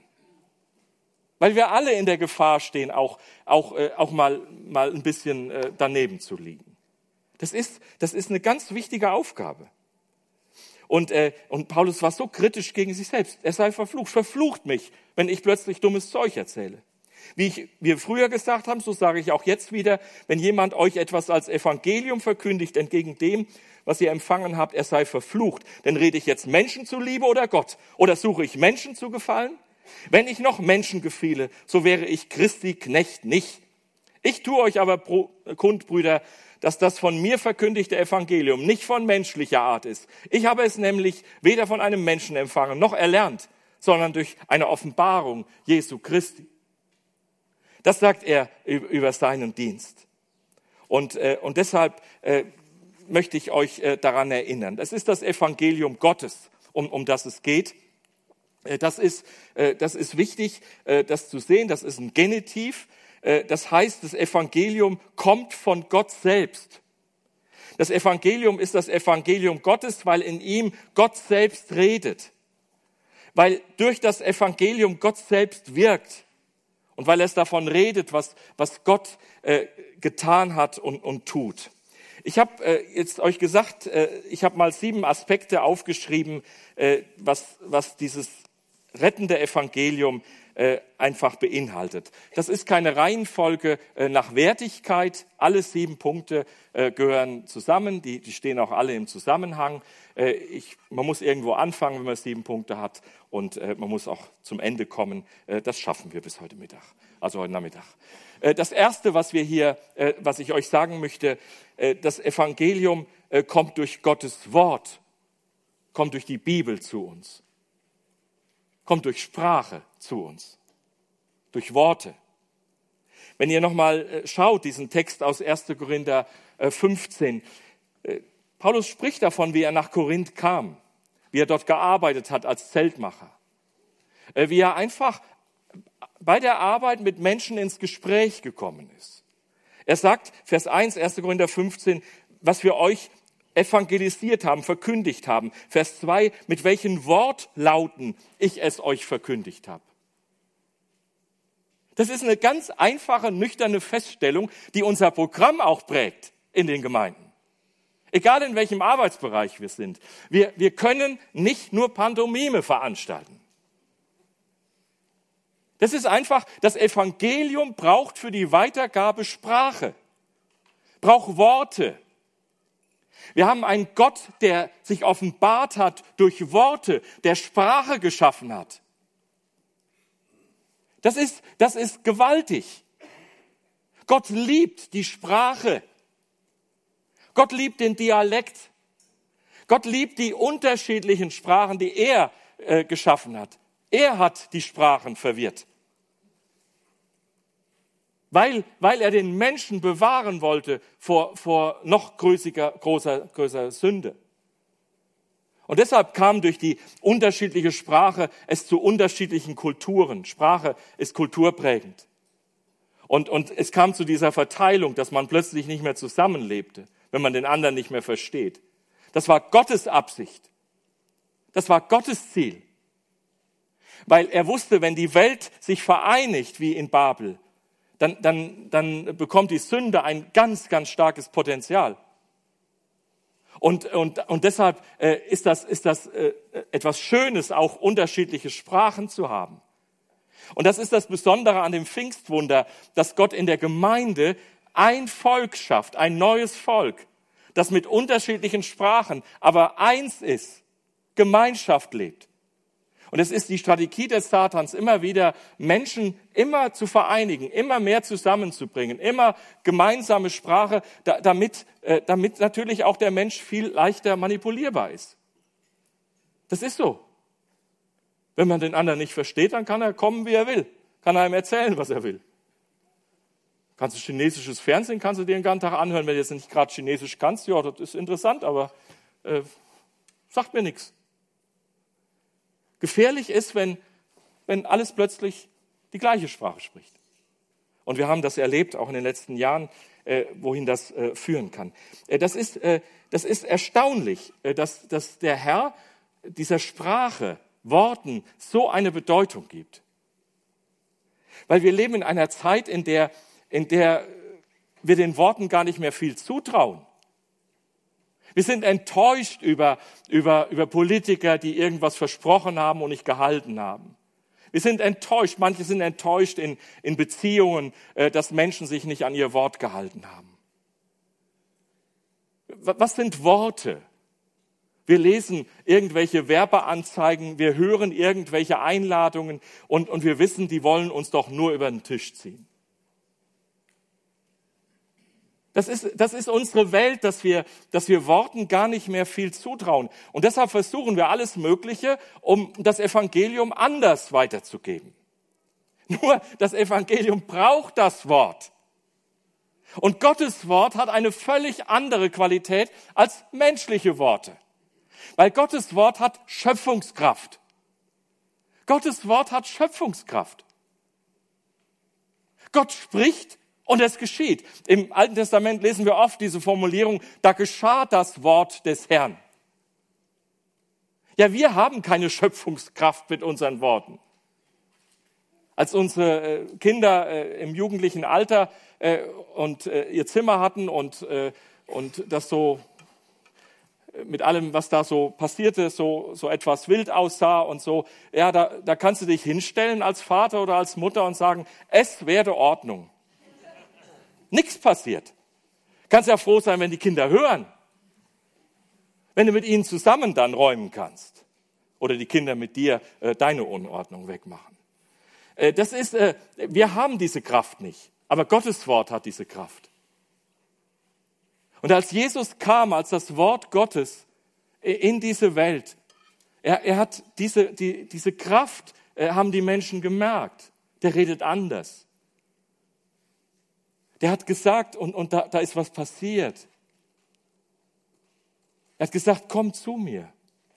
Weil wir alle in der Gefahr stehen, auch, auch, äh, auch mal, mal ein bisschen äh, daneben zu liegen. Das ist, das ist eine ganz wichtige Aufgabe. Und, äh, und Paulus war so kritisch gegen sich selbst. Er sei verflucht. Verflucht mich, wenn ich plötzlich dummes Zeug erzähle. Wie ich, wir früher gesagt haben, so sage ich auch jetzt wieder, wenn jemand euch etwas als Evangelium verkündigt, entgegen dem, was ihr empfangen habt, er sei verflucht. Denn rede ich jetzt Menschen zuliebe oder Gott? Oder suche ich Menschen zu gefallen? Wenn ich noch Menschen gefiele, so wäre ich Christi Knecht nicht. Ich tue euch aber kund, Brüder, dass das von mir verkündigte Evangelium nicht von menschlicher Art ist. Ich habe es nämlich weder von einem Menschen empfangen noch erlernt, sondern durch eine Offenbarung Jesu Christi. Das sagt er über seinen Dienst. Und, äh, und deshalb äh, möchte ich euch äh, daran erinnern. Das ist das Evangelium Gottes, um, um das es geht. Äh, das ist, äh, das ist wichtig, äh, das zu sehen. Das ist ein Genitiv. Äh, das heißt, das Evangelium kommt von Gott selbst. Das Evangelium ist das Evangelium Gottes, weil in ihm Gott selbst redet. Weil durch das Evangelium Gott selbst wirkt. Und weil es davon redet, was, was Gott äh, getan hat und, und tut. Ich habe äh, jetzt euch gesagt, äh, ich habe mal sieben Aspekte aufgeschrieben, äh, was, was dieses rettende Evangelium äh, einfach beinhaltet. Das ist keine Reihenfolge äh, nach Wertigkeit. Alle sieben Punkte äh, gehören zusammen. Die, die stehen auch alle im Zusammenhang. Äh, ich, man muss irgendwo anfangen, wenn man sieben Punkte hat. Und äh, man muss auch zum Ende kommen. Äh, das schaffen wir bis heute Mittag, also heute Nachmittag. Äh, das Erste, was wir hier, äh, was ich euch sagen möchte, äh, das Evangelium äh, kommt durch Gottes Wort, kommt durch die Bibel zu uns, kommt durch Sprache zu uns, durch Worte. Wenn ihr nochmal äh, schaut, diesen Text aus erster Korinther äh, fünfzehn, äh, Paulus spricht davon, wie er nach Korinth kam, wie er dort gearbeitet hat als Zeltmacher, äh, wie er einfach bei der Arbeit mit Menschen ins Gespräch gekommen ist. Er sagt, Vers eins, erster Korinther fünfzehn, was für euch evangelisiert haben, verkündigt haben. Vers zwei, mit welchen Wortlauten ich es euch verkündigt habe. Das ist eine ganz einfache, nüchterne Feststellung, die unser Programm auch prägt in den Gemeinden. Egal in welchem Arbeitsbereich wir sind. Wir, wir können nicht nur Pantomime veranstalten. Das ist einfach, das Evangelium braucht für die Weitergabe Sprache, braucht Worte. Wir haben einen Gott, der sich offenbart hat durch Worte, der Sprache geschaffen hat. Das ist, das ist gewaltig. Gott liebt die Sprache. Gott liebt den Dialekt. Gott liebt die unterschiedlichen Sprachen, die er äh, geschaffen hat. Er hat die Sprachen verwirrt. Weil, weil er den Menschen bewahren wollte vor, vor noch größiger, großer, größer Sünde. Und deshalb kam durch die unterschiedliche Sprache es zu unterschiedlichen Kulturen. Sprache ist kulturprägend. Und, und es kam zu dieser Verteilung, dass man plötzlich nicht mehr zusammenlebte, wenn man den anderen nicht mehr versteht. Das war Gottes Absicht. Das war Gottes Ziel. Weil er wusste, wenn die Welt sich vereinigt, wie in Babel, dann, dann, dann bekommt die Sünde ein ganz, ganz starkes Potenzial. Und, und, und deshalb äh, ist das, ist das äh, etwas Schönes, auch unterschiedliche Sprachen zu haben. Und das ist das Besondere an dem Pfingstwunder, dass Gott in der Gemeinde ein Volk schafft, ein neues Volk, das mit unterschiedlichen Sprachen, aber eins ist, Gemeinschaft lebt. Und es ist die Strategie des Satans, immer wieder Menschen immer zu vereinigen, immer mehr zusammenzubringen, immer gemeinsame Sprache, damit, damit natürlich auch der Mensch viel leichter manipulierbar ist. Das ist so. Wenn man den anderen nicht versteht, dann kann er kommen, wie er will. Kann er ihm erzählen, was er will. Kannst du chinesisches Fernsehen, kannst du dir den ganzen Tag anhören, wenn du jetzt nicht gerade Chinesisch kannst. Ja, das ist interessant, aber äh, sagt mir nichts. Gefährlich ist, wenn, wenn alles plötzlich die gleiche Sprache spricht. Und wir haben das erlebt, auch in den letzten Jahren, äh, wohin das äh, führen kann. Äh, das ist, äh, das ist erstaunlich, äh, dass, dass der Herr dieser Sprache, Worten so eine Bedeutung gibt. Weil wir leben in einer Zeit, in der, in der wir den Worten gar nicht mehr viel zutrauen. Wir sind enttäuscht über, über, über Politiker, die irgendwas versprochen haben und nicht gehalten haben. Wir sind enttäuscht, manche sind enttäuscht in, in Beziehungen, äh, dass Menschen sich nicht an ihr Wort gehalten haben. Was sind Worte? Wir lesen irgendwelche Werbeanzeigen, wir hören irgendwelche Einladungen und, und wir wissen, die wollen uns doch nur über den Tisch ziehen. Das ist, das ist unsere Welt, dass wir, dass wir Worten gar nicht mehr viel zutrauen. Und deshalb versuchen wir alles Mögliche, um das Evangelium anders weiterzugeben. Nur das Evangelium braucht das Wort. Und Gottes Wort hat eine völlig andere Qualität als menschliche Worte. Weil Gottes Wort hat Schöpfungskraft. Gottes Wort hat Schöpfungskraft. Gott spricht und es geschieht. Im Alten Testament lesen wir oft diese Formulierung, da geschah das Wort des Herrn. Ja, wir haben keine Schöpfungskraft mit unseren Worten. Als unsere Kinder im jugendlichen Alter und ihr Zimmer hatten und, und das so mit allem, was da so passierte, so, so etwas wild aussah und so, ja, da, da kannst du dich hinstellen als Vater oder als Mutter und sagen, es werde Ordnung. Nichts passiert. Kannst ja froh sein, wenn die Kinder hören. Wenn du mit ihnen zusammen dann räumen kannst. Oder die Kinder mit dir äh, deine Unordnung wegmachen. Äh, das ist, äh, wir haben diese Kraft nicht. Aber Gottes Wort hat diese Kraft. Und als Jesus kam, als das Wort Gottes in diese Welt, er, er hat diese, die, diese Kraft, äh, haben die Menschen gemerkt. Der redet anders. Der hat gesagt, und, und da, da ist was passiert. Er hat gesagt, komm zu mir.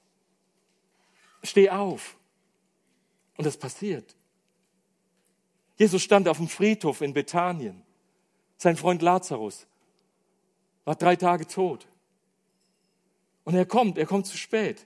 Steh auf. Und das passiert. Jesus stand auf dem Friedhof in Bethanien. Sein Freund Lazarus war drei Tage tot. Und er kommt, er kommt zu spät.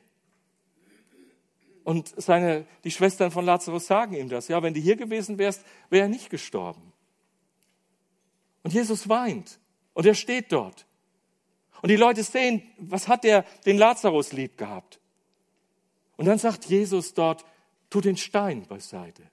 Und seine, die Schwestern von Lazarus sagen ihm das. Ja, wenn du hier gewesen wärst, wäre er nicht gestorben. Und Jesus weint. Und er steht dort. Und die Leute sehen, was hat der den Lazarus lieb gehabt? Und dann sagt Jesus dort, tu den Stein beiseite.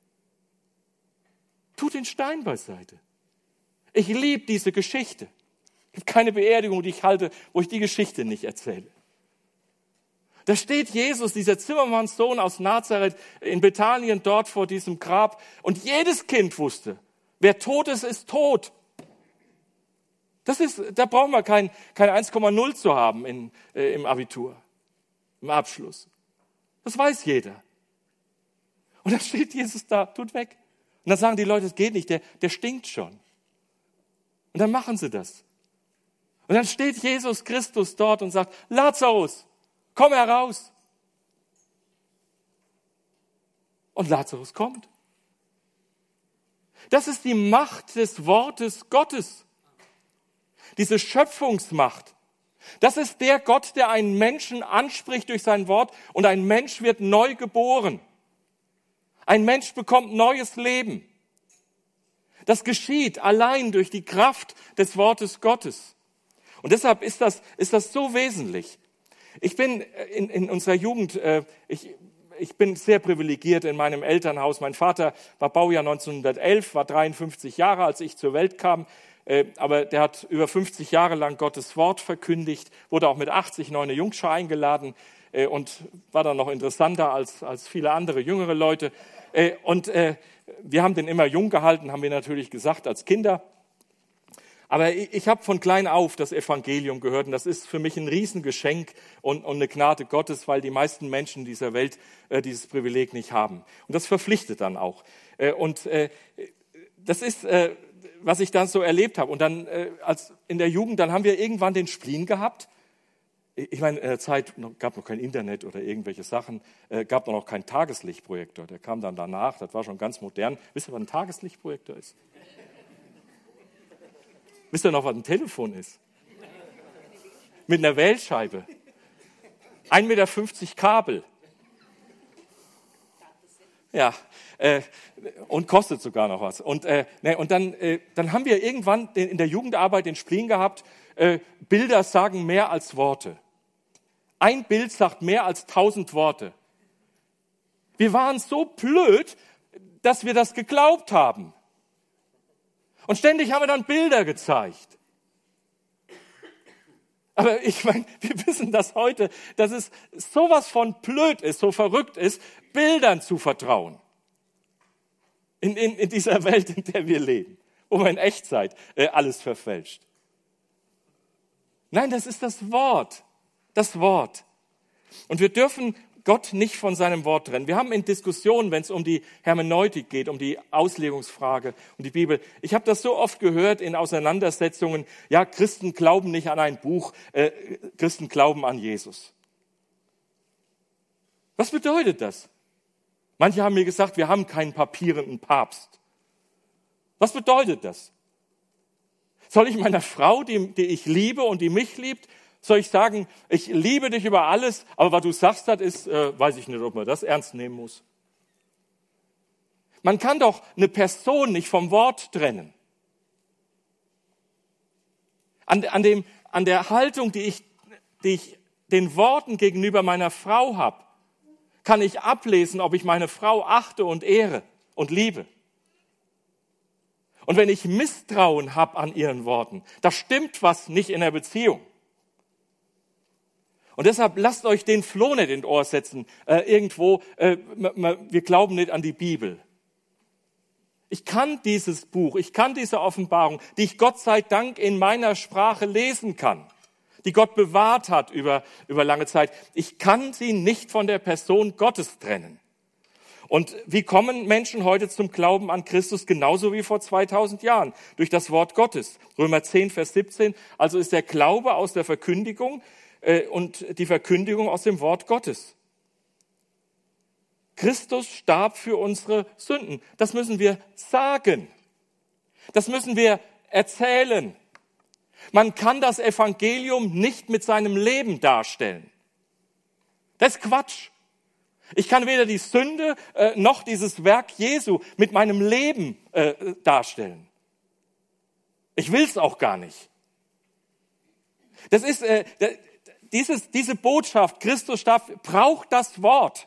Tu den Stein beiseite. Ich liebe diese Geschichte. Es gibt keine Beerdigung, die ich halte, wo ich die Geschichte nicht erzähle. Da steht Jesus, dieser Zimmermannssohn aus Nazareth, in Bethanien dort vor diesem Grab. Und jedes Kind wusste, wer tot ist, ist tot. Das ist, da brauchen wir kein, kein eins Komma null zu haben in, äh, im Abitur, im Abschluss. Das weiß jeder. Und dann steht Jesus da, tut weg. Und dann sagen die Leute, das geht nicht, der, der stinkt schon. Und dann machen sie das. Und dann steht Jesus Christus dort und sagt, Lazarus, komm heraus. Und Lazarus kommt. Das ist die Macht des Wortes Gottes. Diese Schöpfungsmacht. Das ist der Gott, der einen Menschen anspricht durch sein Wort und ein Mensch wird neu geboren. Ein Mensch bekommt neues Leben. Das geschieht allein durch die Kraft des Wortes Gottes. Und deshalb ist das, ist das so wesentlich. Ich bin in, in unserer Jugend, äh, ich, ich bin sehr privilegiert in meinem Elternhaus. Mein Vater war Baujahr neunzehnhundertelf, war dreiundfünfzig Jahre, als ich zur Welt kam. Äh, aber der hat über fünfzig Jahre lang Gottes Wort verkündigt, wurde auch mit achtzig neue Jungschar eingeladen äh, und war dann noch interessanter als, als viele andere jüngere Leute. Äh, und äh, wir haben den immer jung gehalten, haben wir natürlich gesagt als Kinder. Aber ich, ich habe von klein auf das Evangelium gehört und das ist für mich ein Riesengeschenk und, und eine Gnade Gottes, weil die meisten Menschen dieser Welt äh, dieses Privileg nicht haben. Und das verpflichtet dann auch. Äh, und äh, das ist, äh, was ich dann so erlebt habe. Und dann äh, als in der Jugend, dann haben wir irgendwann den Spleen gehabt. Ich meine, in der Zeit gab noch kein Internet oder irgendwelche Sachen, äh, gab noch keinen Tageslichtprojektor. Der kam dann danach, das war schon ganz modern. Wisst ihr, was ein Tageslichtprojektor ist? Wisst ihr noch, was ein Telefon ist? Mit einer Wählscheibe. ein Meter fünfzig Kabel. Ja, äh, und kostet sogar noch was. Und, äh, ne, und dann, äh, dann haben wir irgendwann in der Jugendarbeit den Spleen gehabt, äh, Bilder sagen mehr als Worte. Ein Bild sagt mehr als tausend Worte. Wir waren so blöd, dass wir das geglaubt haben. Und ständig haben wir dann Bilder gezeigt. Aber ich meine, wir wissen das heute, dass es sowas von blöd ist, so verrückt ist, Bildern zu vertrauen. In, in, in dieser Welt, in der wir leben, wo man in Echtzeit äh, alles verfälscht. Nein, das ist das Wort. Das Wort. Und wir dürfen Gott nicht von seinem Wort trennen. Wir haben in Diskussionen, wenn es um die Hermeneutik geht, um die Auslegungsfrage, um die Bibel, ich habe das so oft gehört in Auseinandersetzungen, ja, Christen glauben nicht an ein Buch, äh, Christen glauben an Jesus. Was bedeutet das? Manche haben mir gesagt, wir haben keinen papierenden Papst. Was bedeutet das? Soll ich meiner Frau, die, die ich liebe und die mich liebt, soll ich sagen, ich liebe dich über alles, aber was du sagst, das ist, äh, weiß ich nicht, ob man das ernst nehmen muss. Man kann doch eine Person nicht vom Wort trennen. An, an, dem, an der Haltung, die ich, die ich den Worten gegenüber meiner Frau habe, kann ich ablesen, ob ich meine Frau achte und ehre und liebe. Und wenn ich Misstrauen habe an ihren Worten, da stimmt was nicht in der Beziehung. Und deshalb lasst euch den Floh nicht in Ohr setzen, äh, irgendwo, äh, wir glauben nicht an die Bibel. Ich kann dieses Buch, ich kann diese Offenbarung, die ich Gott sei Dank in meiner Sprache lesen kann, die Gott bewahrt hat über, über lange Zeit, ich kann sie nicht von der Person Gottes trennen. Und wie kommen Menschen heute zum Glauben an Christus? Genauso wie vor zweitausend Jahren, durch das Wort Gottes. Römer zehn, Vers siebzehn, also ist der Glaube aus der Verkündigung, und die Verkündigung aus dem Wort Gottes. Christus starb für unsere Sünden. Das müssen wir sagen. Das müssen wir erzählen. Man kann das Evangelium nicht mit seinem Leben darstellen. Das ist Quatsch. Ich kann weder die Sünde äh, noch dieses Werk Jesu mit meinem Leben äh, darstellen. Ich will es auch gar nicht. Das ist äh, dieses, diese Botschaft, Christus starb, braucht das Wort.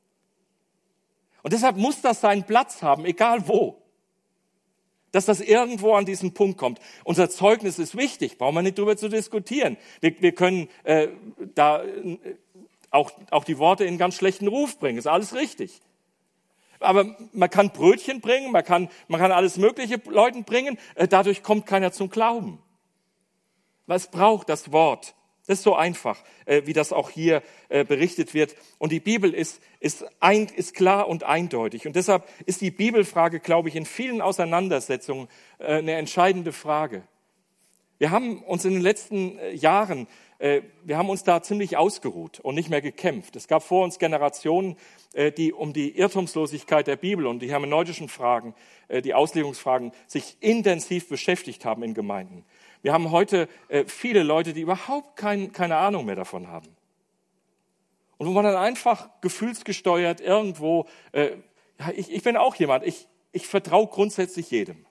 Und deshalb muss das seinen Platz haben, egal wo. Dass das irgendwo an diesen Punkt kommt. Unser Zeugnis ist wichtig, brauchen wir nicht drüber zu diskutieren. Wir, wir können äh, da äh, auch, auch die Worte in ganz schlechten Ruf bringen, ist alles richtig. Aber man kann Brötchen bringen, man kann, man kann alles Mögliche Leuten bringen, äh, dadurch kommt keiner zum Glauben. Was braucht das Wort? Das ist so einfach, äh, wie das auch hier äh, berichtet wird. Und die Bibel ist, ist, ein, ist klar und eindeutig. Und deshalb ist die Bibelfrage, glaube ich, in vielen Auseinandersetzungen äh, eine entscheidende Frage. Wir haben uns in den letzten äh, Jahren, äh, wir haben uns da ziemlich ausgeruht und nicht mehr gekämpft. Es gab vor uns Generationen, äh, die um die Irrtumslosigkeit der Bibel und die hermeneutischen Fragen, äh, die Auslegungsfragen sich intensiv beschäftigt haben in Gemeinden. Wir haben heute äh, viele Leute, die überhaupt kein, keine Ahnung mehr davon haben. Und wo man dann einfach gefühlsgesteuert irgendwo, äh, ja, ich, ich bin auch jemand, ich, ich vertraue grundsätzlich jedem.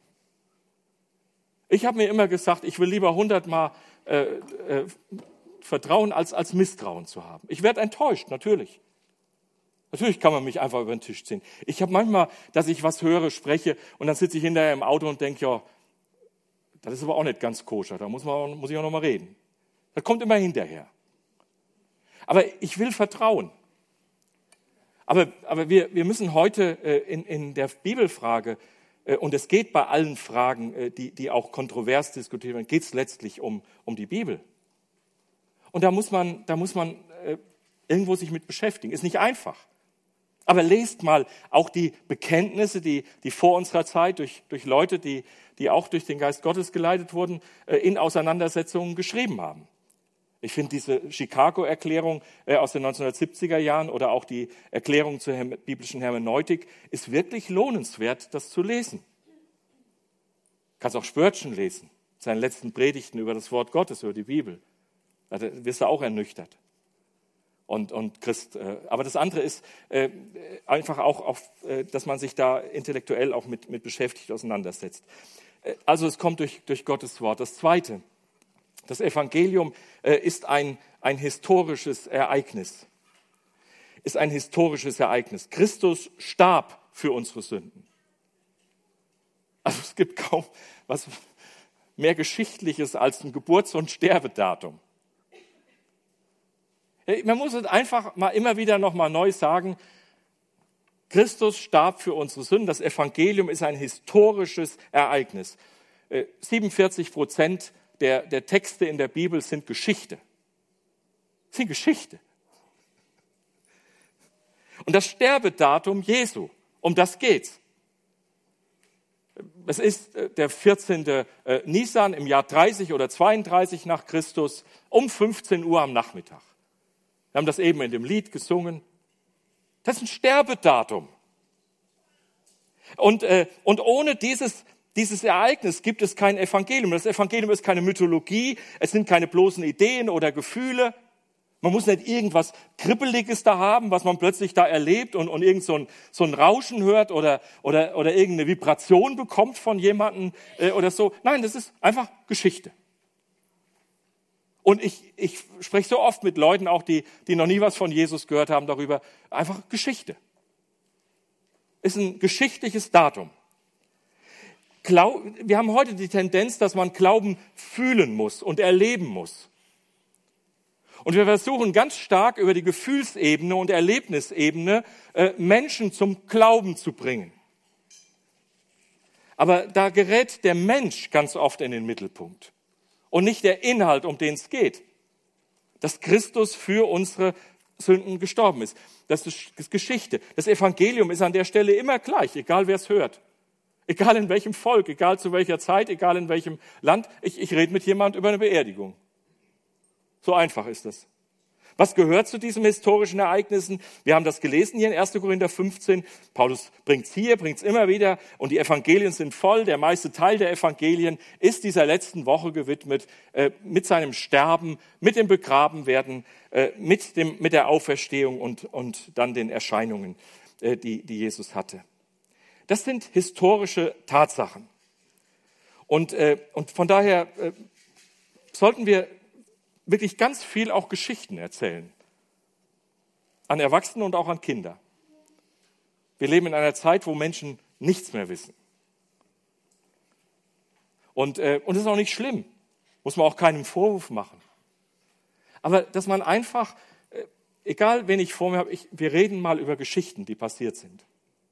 Ich habe mir immer gesagt, ich will lieber hundertmal äh, äh, Vertrauen als, als Misstrauen zu haben. Ich werde enttäuscht, natürlich. Natürlich kann man mich einfach über den Tisch ziehen. Ich habe manchmal, dass ich was höre, spreche und dann sitze ich hinterher im Auto und denke, ja, das ist aber auch nicht ganz koscher, da muss, man, muss ich auch noch mal reden. Das kommt immer hinterher. Aber ich will vertrauen. Aber, aber wir, wir müssen heute äh, in, in der Bibelfrage, äh, und es geht bei allen Fragen, äh, die, die auch kontrovers diskutiert werden, geht es letztlich um, um die Bibel. Und da muss man, da muss man äh, irgendwo sich mit beschäftigen. Ist nicht einfach. Aber lest mal auch die Bekenntnisse, die, die vor unserer Zeit durch, durch Leute, die, die auch durch den Geist Gottes geleitet wurden, in Auseinandersetzungen geschrieben haben. Ich finde diese Chicago-Erklärung aus den neunzehnhundertsiebziger Jahren oder auch die Erklärung zur biblischen Hermeneutik ist wirklich lohnenswert, das zu lesen. Du kannst auch Spurgeon lesen, seine letzten Predigten über das Wort Gottes, über die Bibel. Da wirst du auch ernüchtert. Und, und Christ, äh, aber das andere ist äh, einfach auch, auf, äh, dass man sich da intellektuell auch mit, mit beschäftigt, auseinandersetzt. Äh, also es kommt durch, durch Gottes Wort. Das Zweite, das Evangelium äh, ist ein, ein historisches Ereignis. Ist ein historisches Ereignis. Christus starb für unsere Sünden. Also es gibt kaum was mehr Geschichtliches als ein Geburts- und Sterbedatum. Man muss es einfach mal immer wieder noch mal neu sagen, Christus starb für unsere Sünden. Das Evangelium ist ein historisches Ereignis. siebenundvierzig Prozent der, der Texte in der Bibel sind Geschichte. Sind Geschichte. Und das Sterbedatum Jesu, um das geht's. Es ist der vierzehnten Nisan im Jahr dreißig oder zweiunddreißig nach Christus um fünfzehn Uhr am Nachmittag. Wir haben das eben in dem Lied gesungen. Das ist ein Sterbedatum. Und, äh, und ohne dieses, dieses Ereignis gibt es kein Evangelium. Das Evangelium ist keine Mythologie, es sind keine bloßen Ideen oder Gefühle. Man muss nicht irgendwas Kribbeliges da haben, was man plötzlich da erlebt und, und irgend so ein, so ein Rauschen hört oder, oder, oder irgendeine Vibration bekommt von jemandem äh, oder so. Nein, das ist einfach Geschichte. Und ich, ich spreche so oft mit Leuten, auch die, die noch nie was von Jesus gehört haben, darüber, einfach Geschichte. Ist ein geschichtliches Datum. Glaub, wir haben heute die Tendenz, dass man Glauben fühlen muss und erleben muss. Und wir versuchen ganz stark über die Gefühlsebene und Erlebnisebene äh, Menschen zum Glauben zu bringen. Aber da gerät der Mensch ganz oft in den Mittelpunkt. Und nicht der Inhalt, um den es geht. Dass Christus für unsere Sünden gestorben ist. Das ist Geschichte. Das Evangelium ist an der Stelle immer gleich, egal wer es hört. Egal in welchem Volk, egal zu welcher Zeit, egal in welchem Land. Ich, ich rede mit jemand über eine Beerdigung. So einfach ist das. Was gehört zu diesen historischen Ereignissen? Wir haben das gelesen hier in erster Korinther fünfzehn. Paulus bringt es hier, bringt es immer wieder. Und die Evangelien sind voll. Der meiste Teil der Evangelien ist dieser letzten Woche gewidmet, äh, mit seinem Sterben, mit dem Begrabenwerden, äh, mit, dem, mit der Auferstehung und, und dann den Erscheinungen, äh, die, die Jesus hatte. Das sind historische Tatsachen. Und, äh, und von daher äh, sollten wir wirklich ganz viel auch Geschichten erzählen. An Erwachsene und auch an Kinder. Wir leben in einer Zeit, wo Menschen nichts mehr wissen. Und, äh, und das ist auch nicht schlimm. Muss man auch keinen Vorwurf machen. Aber dass man einfach, äh, egal wen ich vor mir habe, ich, wir reden mal über Geschichten, die passiert sind.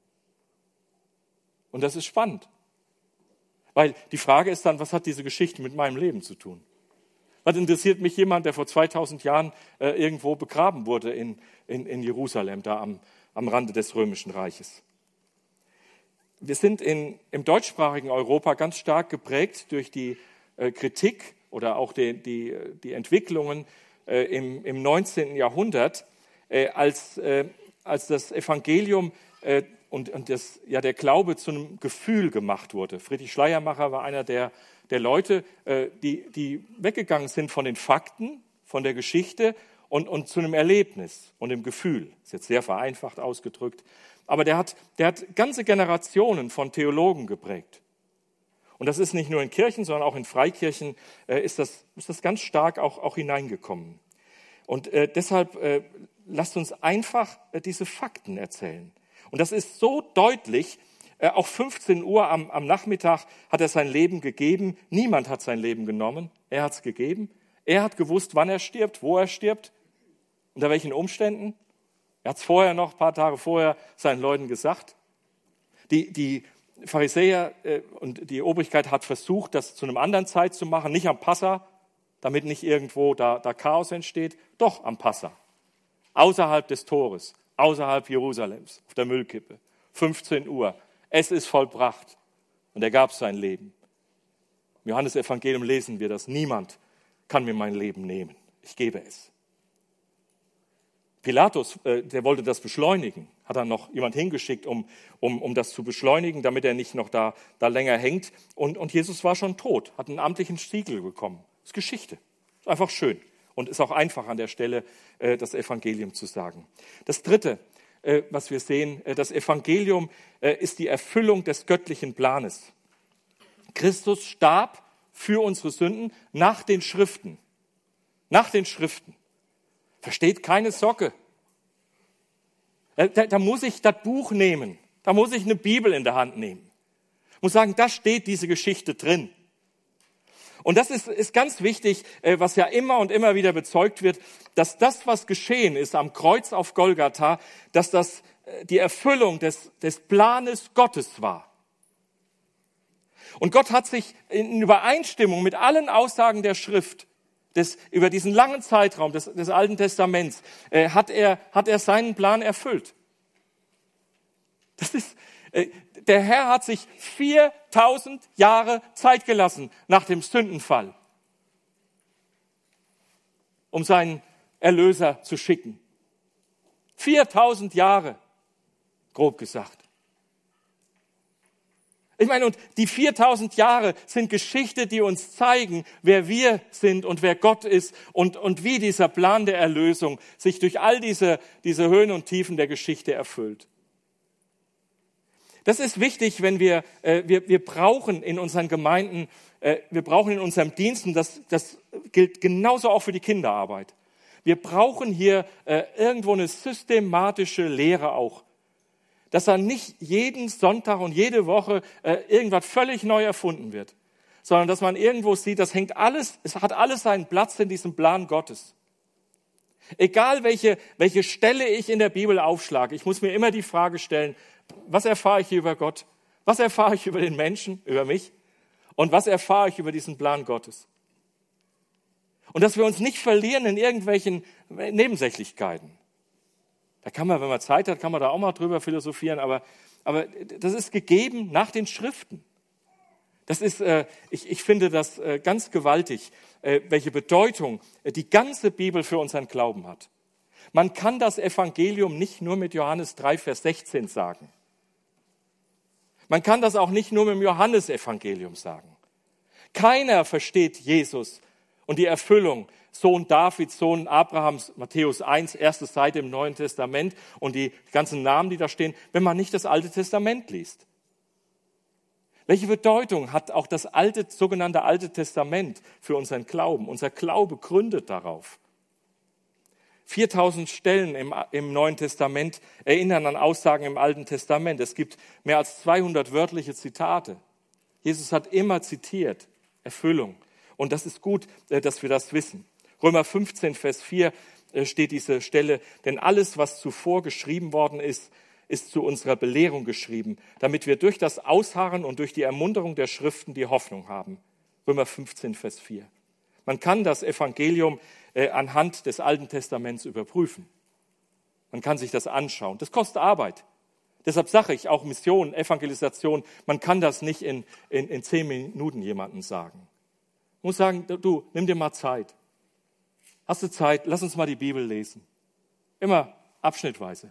Und das ist spannend. Weil die Frage ist dann, was hat diese Geschichte mit meinem Leben zu tun? Was interessiert mich jemand, der vor zweitausend Jahren äh, irgendwo begraben wurde in, in, in Jerusalem, da am, am Rande des Römischen Reiches? Wir sind in, im deutschsprachigen Europa ganz stark geprägt durch die äh, Kritik oder auch die, die, die Entwicklungen äh, im, im neunzehnten Jahrhundert, äh, als, äh, als das Evangelium äh, und, und das, ja, der Glaube zu einem Gefühl gemacht wurde. Friedrich Schleiermacher war einer der der Leute, die, die weggegangen sind von den Fakten, von der Geschichte und, und zu einem Erlebnis und dem Gefühl. Das ist jetzt sehr vereinfacht ausgedrückt. Aber der hat, der hat ganze Generationen von Theologen geprägt. Und das ist nicht nur in Kirchen, sondern auch in Freikirchen äh, ist, das, ist das ganz stark auch, auch hineingekommen. Und äh, deshalb äh, lasst uns einfach äh, diese Fakten erzählen. Und das ist so deutlich. Äh, auch fünfzehn Uhr am, am Nachmittag hat er sein Leben gegeben. Niemand hat sein Leben genommen. Er hat es gegeben. Er hat gewusst, wann er stirbt, wo er stirbt, unter welchen Umständen. Er hat es vorher noch, ein paar Tage vorher, seinen Leuten gesagt. Die, die Pharisäer äh, und die Obrigkeit hat versucht, das zu einem anderen Zeit zu machen, nicht am Passa, damit nicht irgendwo da, da Chaos entsteht, doch am Passa. Außerhalb des Tores, außerhalb Jerusalems, auf der Müllkippe. fünfzehn Uhr. Es ist vollbracht. Und er gab sein Leben. Im Johannesevangelium lesen wir das. Niemand kann mir mein Leben nehmen. Ich gebe es. Pilatus, äh, der wollte das beschleunigen. Hat dann noch jemand hingeschickt, um, um, um das zu beschleunigen, damit er nicht noch da, da länger hängt. Und, und Jesus war schon tot, hat einen amtlichen Siegel bekommen. Das ist Geschichte. Ist einfach schön. Und ist auch einfach an der Stelle, äh, das Evangelium zu sagen. Das Dritte, was wir sehen, das Evangelium ist die Erfüllung des göttlichen Planes. Christus starb für unsere Sünden nach den Schriften. Nach den Schriften. Versteht keine Socke. Da, da muss ich das Buch nehmen. Da muss ich eine Bibel in der Hand nehmen. Ich muss sagen, da steht diese Geschichte drin. Und das ist, ist ganz wichtig, was ja immer und immer wieder bezeugt wird, dass das, was geschehen ist am Kreuz auf Golgatha, dass das die Erfüllung des, des Planes Gottes war. Und Gott hat sich in Übereinstimmung mit allen Aussagen der Schrift, des, über diesen langen Zeitraum des, des Alten Testaments, äh, hat, er, hat er seinen Plan erfüllt. Das ist... Der Herr hat sich viertausend Jahre Zeit gelassen nach dem Sündenfall, um seinen Erlöser zu schicken. viertausend Jahre, grob gesagt. Ich meine, und die viertausend Jahre sind Geschichte, die uns zeigen, wer wir sind und wer Gott ist und, und wie dieser Plan der Erlösung sich durch all diese, diese Höhen und Tiefen der Geschichte erfüllt. Das ist wichtig, wenn wir, äh, wir, wir brauchen in unseren Gemeinden, äh, wir brauchen in unserem Dienst, und das, das gilt genauso auch für die Kinderarbeit. Wir brauchen hier äh, irgendwo eine systematische Lehre auch. Dass da nicht jeden Sonntag und jede Woche äh, irgendwas völlig neu erfunden wird, sondern dass man irgendwo sieht, das hängt alles, es hat alles seinen Platz in diesem Plan Gottes. Egal welche, welche Stelle ich in der Bibel aufschlage, ich muss mir immer die Frage stellen, was erfahre ich hier über Gott? Was erfahre ich über den Menschen, über mich? Und was erfahre ich über diesen Plan Gottes? Und dass wir uns nicht verlieren in irgendwelchen Nebensächlichkeiten. Da kann man, wenn man Zeit hat, kann man da auch mal drüber philosophieren, aber, aber das ist gegeben nach den Schriften. Das ist, äh, ich, ich finde das äh, ganz gewaltig, äh, welche Bedeutung äh, die ganze Bibel für unseren Glauben hat. Man kann das Evangelium nicht nur mit Johannes drei, Vers sechzehn sagen. Man kann das auch nicht nur mit dem Johannesevangelium sagen. Keiner versteht Jesus und die Erfüllung, Sohn Davids, Sohn Abrahams, Matthäus eins, erste Seite im Neuen Testament und die ganzen Namen, die da stehen, wenn man nicht das Alte Testament liest. Welche Bedeutung hat auch das alte, sogenannte Alte Testament für unseren Glauben? Unser Glaube gründet darauf. viertausend Stellen im, im Neuen Testament erinnern an Aussagen im Alten Testament. Es gibt mehr als zweihundert wörtliche Zitate. Jesus hat immer zitiert, Erfüllung. Und das ist gut, dass wir das wissen. Römer fünfzehn, Vers vier steht diese Stelle, denn alles, was zuvor geschrieben worden ist, ist zu unserer Belehrung geschrieben, damit wir durch das Ausharren und durch die Ermunterung der Schriften die Hoffnung haben. Römer fünfzehn, Vers vier. Man kann das Evangelium äh, anhand des Alten Testaments überprüfen. Man kann sich das anschauen. Das kostet Arbeit. Deshalb sage ich auch Mission, Evangelisation, man kann das nicht in, in, in zehn Minuten jemandem sagen. Man muss sagen, du, nimm dir mal Zeit. Hast du Zeit? Lass uns mal die Bibel lesen. Immer abschnittweise.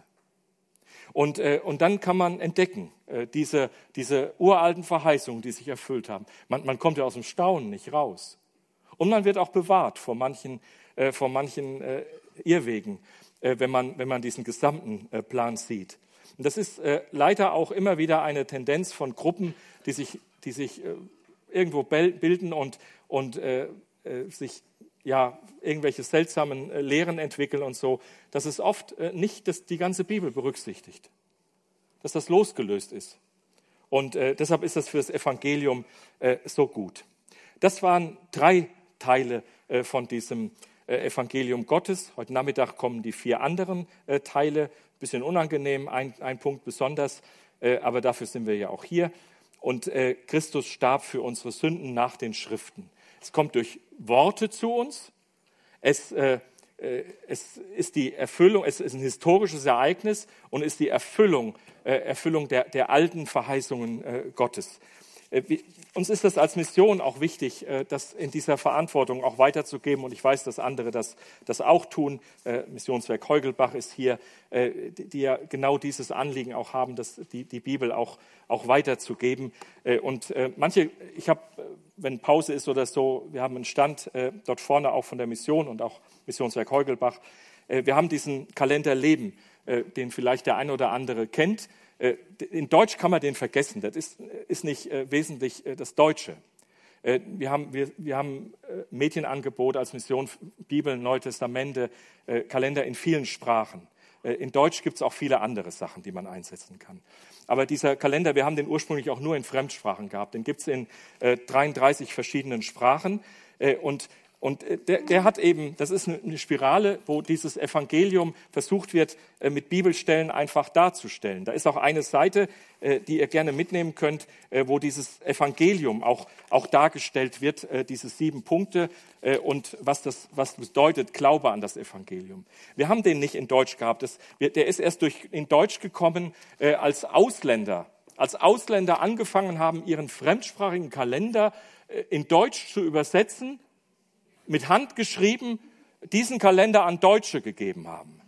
Und, äh, und dann kann man entdecken, äh, diese, diese uralten Verheißungen, die sich erfüllt haben. Man, man kommt ja aus dem Staunen nicht raus. Und man wird auch bewahrt vor manchen, äh, vor manchen äh, Irrwegen, äh, wenn man, wenn man diesen gesamten äh, Plan sieht. Und das ist äh, leider auch immer wieder eine Tendenz von Gruppen, die sich, die sich äh, irgendwo bilden und, und äh, äh, sich ja, irgendwelche seltsamen äh, Lehren entwickeln und so, dass es oft äh, nicht das, die ganze Bibel berücksichtigt, dass das losgelöst ist. Und äh, deshalb ist das für das Evangelium äh, so gut. Das waren drei Teile äh, von diesem äh, Evangelium Gottes. Heute Nachmittag kommen die vier anderen äh, Teile. Ein bisschen unangenehm, ein, ein Punkt besonders, äh, aber dafür sind wir ja auch hier. Und äh, Christus starb für unsere Sünden nach den Schriften. Es kommt durch Worte zu uns. Es, äh, äh, es ist die Erfüllung, es ist ein historisches Ereignis und ist die Erfüllung, äh, Erfüllung der, der alten Verheißungen äh, Gottes. Äh, wie, uns ist das als Mission auch wichtig, äh, das in dieser Verantwortung auch weiterzugeben. Und ich weiß, dass andere das, das auch tun. Äh, Missionswerk Heugelbach ist hier, äh, die, die ja genau dieses Anliegen auch haben, das, die, die Bibel auch, auch weiterzugeben. Äh, und äh, manche, ich habe, wenn Pause ist oder so, wir haben einen Stand äh, dort vorne auch von der Mission und auch Missionswerk Heugelbach. Äh, wir haben diesen Kalender Leben, äh, den vielleicht der eine oder andere kennt. In Deutsch kann man den vergessen, das ist, ist nicht äh, wesentlich äh, das Deutsche. Äh, wir haben, wir, wir haben äh, Medienangebote als Mission, Bibel, Neue Testamente, äh, Kalender in vielen Sprachen. Äh, in Deutsch gibt es auch viele andere Sachen, die man einsetzen kann. Aber dieser Kalender, wir haben den ursprünglich auch nur in Fremdsprachen gehabt. Den gibt es in äh, dreiunddreißig verschiedenen Sprachen. Äh, und Und der, der hat eben, das ist eine Spirale, wo dieses Evangelium versucht wird, mit Bibelstellen einfach darzustellen. Da ist auch eine Seite, die ihr gerne mitnehmen könnt, wo dieses Evangelium auch, auch dargestellt wird, diese sieben Punkte und was das was bedeutet, Glaube an das Evangelium. Wir haben den nicht in Deutsch gehabt. Das, der ist erst durch, in Deutsch gekommen als Ausländer. Als Ausländer angefangen haben, ihren fremdsprachigen Kalender in Deutsch zu übersetzen, mit Hand geschrieben, diesen Kalender an Deutsche gegeben haben,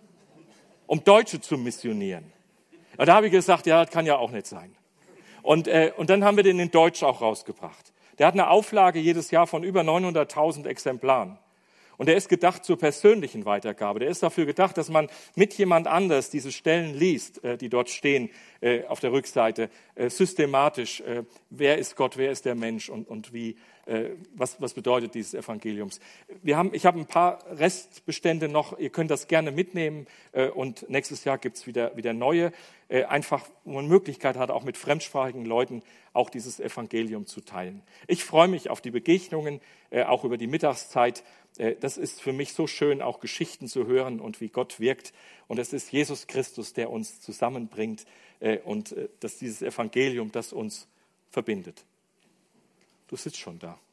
um Deutsche zu missionieren. Und da habe ich gesagt, ja, das kann ja auch nicht sein. Und, äh, und dann haben wir den in Deutsch auch rausgebracht. Der hat eine Auflage jedes Jahr von über neunhunderttausend Exemplaren. Und der ist gedacht zur persönlichen Weitergabe. Der ist dafür gedacht, dass man mit jemand anders diese Stellen liest, äh, die dort stehen äh, auf der Rückseite, äh, systematisch. Äh, wer ist Gott, wer ist der Mensch und, und wie, äh, was, was bedeutet dieses Evangeliums? Wir haben, ich habe ein paar Restbestände noch. Ihr könnt das gerne mitnehmen äh, und nächstes Jahr gibt's wieder, wieder neue. Äh, einfach, wo man Möglichkeit hat, auch mit fremdsprachigen Leuten auch dieses Evangelium zu teilen. Ich freue mich auf die Begegnungen, äh, auch über die Mittagszeit. Das ist für mich so schön, auch Geschichten zu hören und wie Gott wirkt. Und es ist Jesus Christus, der uns zusammenbringt und dass dieses Evangelium, das uns verbindet. Du sitzt schon da.